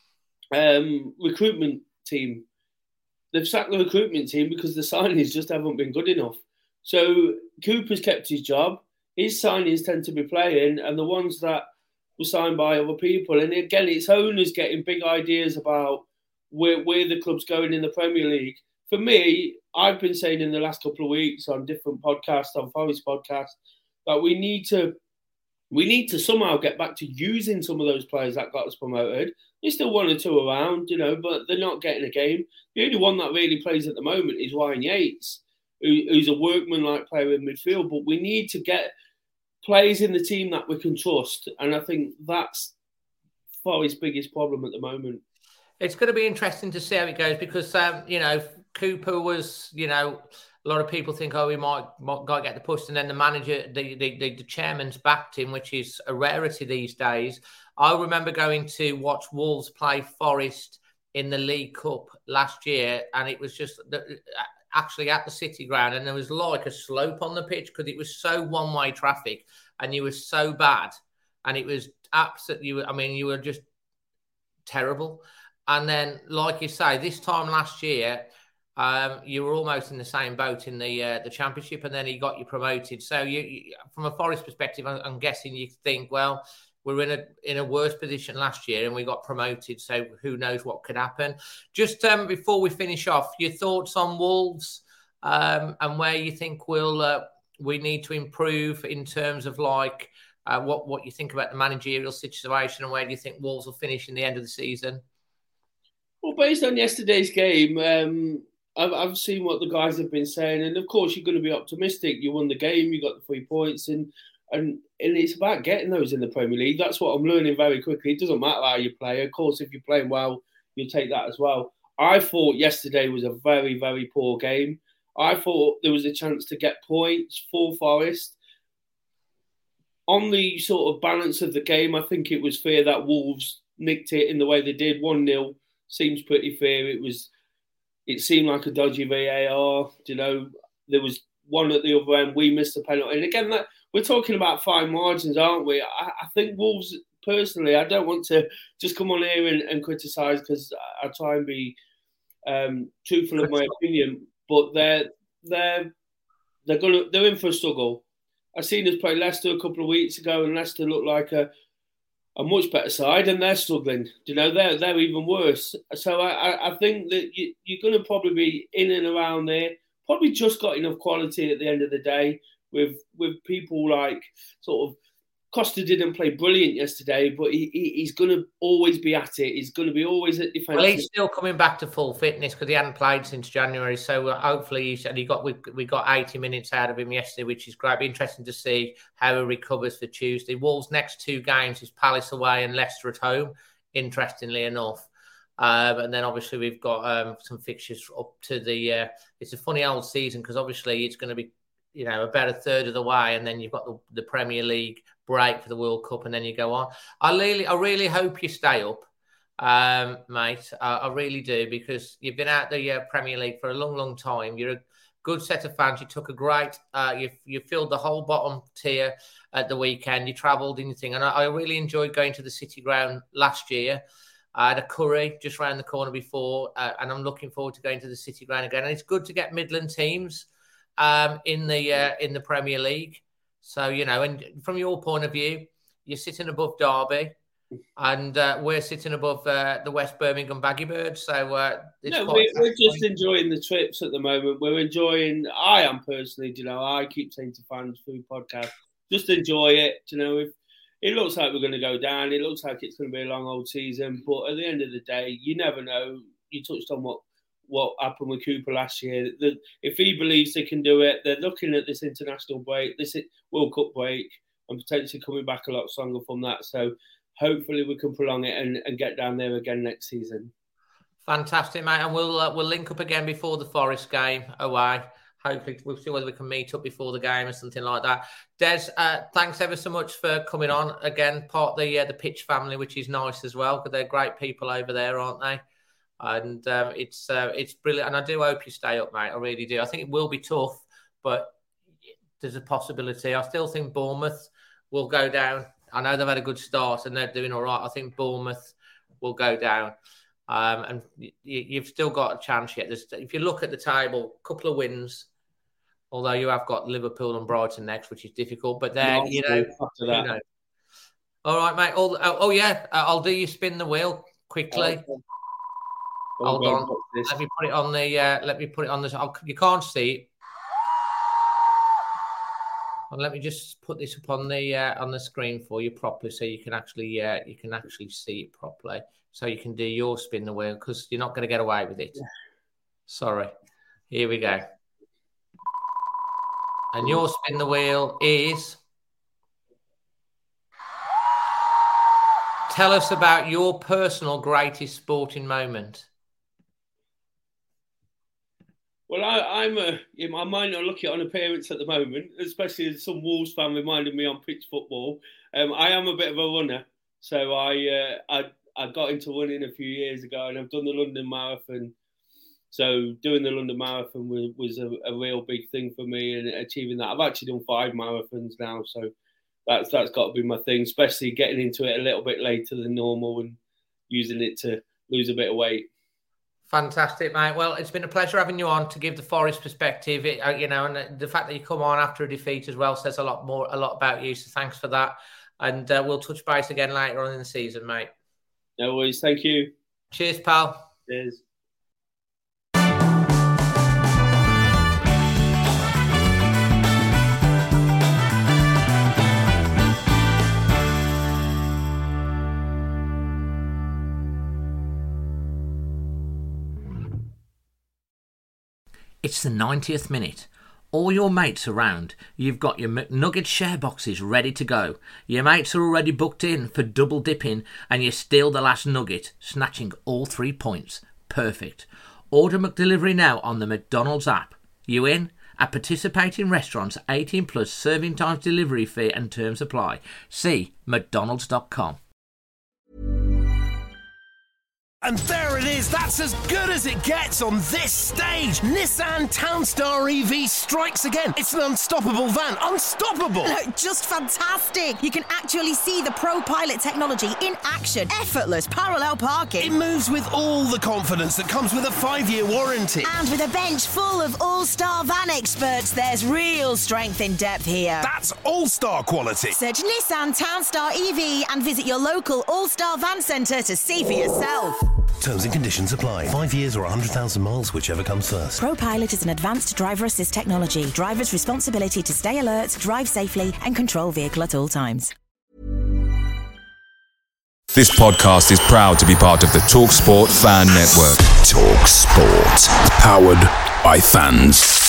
um, recruitment team. They've sacked the recruitment team because the signings just haven't been good enough. So Cooper's kept his job. His signings tend to be playing, and the ones that were signed by other people. And again, it's owners getting big ideas about where, where the club's going in the Premier League. For me, I've been saying in the last couple of weeks on different podcasts, on Forest podcasts, that we need to we need to somehow get back to using some of those players that got us promoted. There's still one or two around, you know, but they're not getting a game. The only one that really plays at the moment is Ryan Yates, who, who's a workman-like player in midfield. But we need to get players in the team that we can trust. And I think that's Forest's biggest problem at the moment. It's going to be interesting to see how it goes because, um, you know, Cooper was, you know, a lot of people think, oh, he might, might get the push. And then the manager, the, the, the, the chairman's backed him, which is a rarity these days. I remember going to watch Wolves play Forest in the League Cup last year. And it was just the, actually at the City Ground. And there was like a slope on the pitch because it was so one-way traffic and you were so bad. And it was absolutely, I mean, you were just terrible. And then, like you say, this time last year, um, you were almost in the same boat in the uh, the Championship, and then he got you promoted. So, you, you from a Forest perspective, I'm, I'm guessing you think, well, we're in a in a worse position last year, and we got promoted. So, who knows what could happen? Just um, before we finish off, your thoughts on Wolves um, and where you think we'll uh, we need to improve in terms of like uh, what what you think about the managerial situation, and where do you think Wolves will finish in the end of the season? Well, based on yesterday's game, um, I've, I've seen what the guys have been saying, and of course, you're going to be optimistic. You won the game, you got the three points, and and and it's about getting those in the Premier League. That's what I'm learning very quickly. It doesn't matter how you play. Of course, if you're playing well, you'll take that as well. I thought yesterday was a very, very poor game. I thought there was a chance to get points for Forest. On the sort of balance of the game, I think it was fair that Wolves nicked it in the way they did, one nil. Seems pretty fair. It was. It seemed like a dodgy V A R. You know, there was one at the other end. We missed the penalty, and again, that we're talking about fine margins, aren't we? I, I think Wolves, personally, I don't want to just come on here and, and criticise because I, I try and be um, truthful of my opinion. But they're they're they're gonna they're in for a struggle. I seen us play Leicester a couple of weeks ago, and Leicester looked like a. a much better side, and they're struggling. You know, they're they're even worse. So I, I think that you, you're going to probably be in and around there. Probably just got enough quality at the end of the day with with people like sort of Costa didn't play brilliant yesterday, but he, he he's going to always be at it. He's going to be always at defence. Well, he's still coming back to full fitness because he hadn't played since January. So uh, hopefully, he said he got we, we got eighty minutes out of him yesterday, which is great. It'll be interesting to see how he recovers for Tuesday. Wolves' next two games is Palace away and Leicester at home. Interestingly enough, um, and then obviously we've got um, some fixtures up to the. Uh, it's a funny old season because obviously it's going to be, you know, about a third of the way, and then you've got the, the Premier League break for the World Cup, and then you go on. I really, I really hope you stay up, um, mate. I, I really do, because you've been out the uh, Premier League for a long, long time. You're a good set of fans. You took a great, uh, you you filled the whole bottom tier at the weekend. You travelled and thing, and I, I really enjoyed going to the City Ground last year. I had a curry just round the corner before, uh, and I'm looking forward to going to the City Ground again. And it's good to get Midland teams um, in the uh, in the Premier League. So, you know, and from your point of view, you're sitting above Derby, and uh, we're sitting above uh, the West Birmingham Baggy Birds. So, uh, it's no, quite we're, we're just enjoying the trips at the moment. We're enjoying, I am personally, you know, I keep saying to fans through podcast, just enjoy it. You know, if it looks like we're going to go down, it looks like it's going to be a long old season, but at the end of the day, you never know. You touched on what what happened with Cooper last year. The, if he believes they can do it, they're looking at this international break, this World Cup break, and potentially coming back a lot stronger from that. So hopefully we can prolong it and, and get down there again next season. Fantastic, mate. And we'll uh, we'll link up again before the Forest game away. Hopefully we'll see whether we can meet up before the game or something like that. Des, uh, thanks ever so much for coming on. Again, part of the, uh, the Pitch family, which is nice as well, because they're great people over there, aren't they? And um, it's uh, it's brilliant, and I do hope you stay up, mate. I really do. I think it will be tough, but there's a possibility. I still think Bournemouth will go down. I know they've had a good start and they're doing all right. I think Bournemouth will go down, um, and you, you've still got a chance yet. There's, if you look at the table, a couple of wins, although you have got Liverpool and Brighton next, which is difficult. But then no, you know, you know. All right, mate. All, oh, oh yeah, I'll do you spin the wheel quickly. Oh, Hold on. Let me put it on the. Uh, let me put it on the. I'll, you can't see it. And let me just put this up on the uh, on the screen for you properly, so you can actually uh, you can actually see it properly, so you can do your spin the wheel, because you're not going to get away with it. Yeah. Sorry. Here we go. And your spin the wheel is tell us about your personal greatest sporting moment. Well, I, I'm a, I might not look it on appearance at the moment, especially as some Wolves fan reminded me on pitch football. Um, I am a bit of a runner, so I, uh, I I got into running a few years ago, and I've done the London Marathon. So doing the London Marathon was, was a, a real big thing for me, and achieving that. I've actually done five marathons now, so that's that's got to be my thing, especially getting into it a little bit later than normal and using it to lose a bit of weight. Fantastic, mate. Well, it's been a pleasure having you on to give the Forest perspective. It, uh, you know, and the fact that you come on after a defeat as well says a lot more, a lot about you. So thanks for that. And uh, we'll touch base again later on in the season, mate. No worries. Thank you. Cheers, pal. Cheers. It's the ninetieth minute. All your mates around. You've got your McNugget share boxes ready to go. Your mates are already booked in for double dipping, and you steal the last nugget, snatching all three points. Perfect. Order McDelivery now on the McDonald's app. You in? At participating restaurants, eighteen plus, serving times, delivery fee and terms apply. See mcdonalds dot com. And there it is, that's as good as it gets on this stage. Nissan Townstar E V strikes again. It's an unstoppable van, unstoppable. Look, just fantastic. You can actually see the ProPilot technology in action. Effortless parallel parking. It moves with all the confidence that comes with a five-year warranty. And with a bench full of all-star van experts, there's real strength in depth here. That's all-star quality. Search Nissan Townstar E V and visit your local all-star van centre to see for yourself. Terms and conditions apply. Five years or one hundred thousand miles, whichever comes first. ProPilot is an advanced driver assist technology. Driver's responsibility to stay alert, drive safely and control vehicle at all times. This podcast is proud to be part of the TalkSport Fan Network. TalkSport. Powered by fans.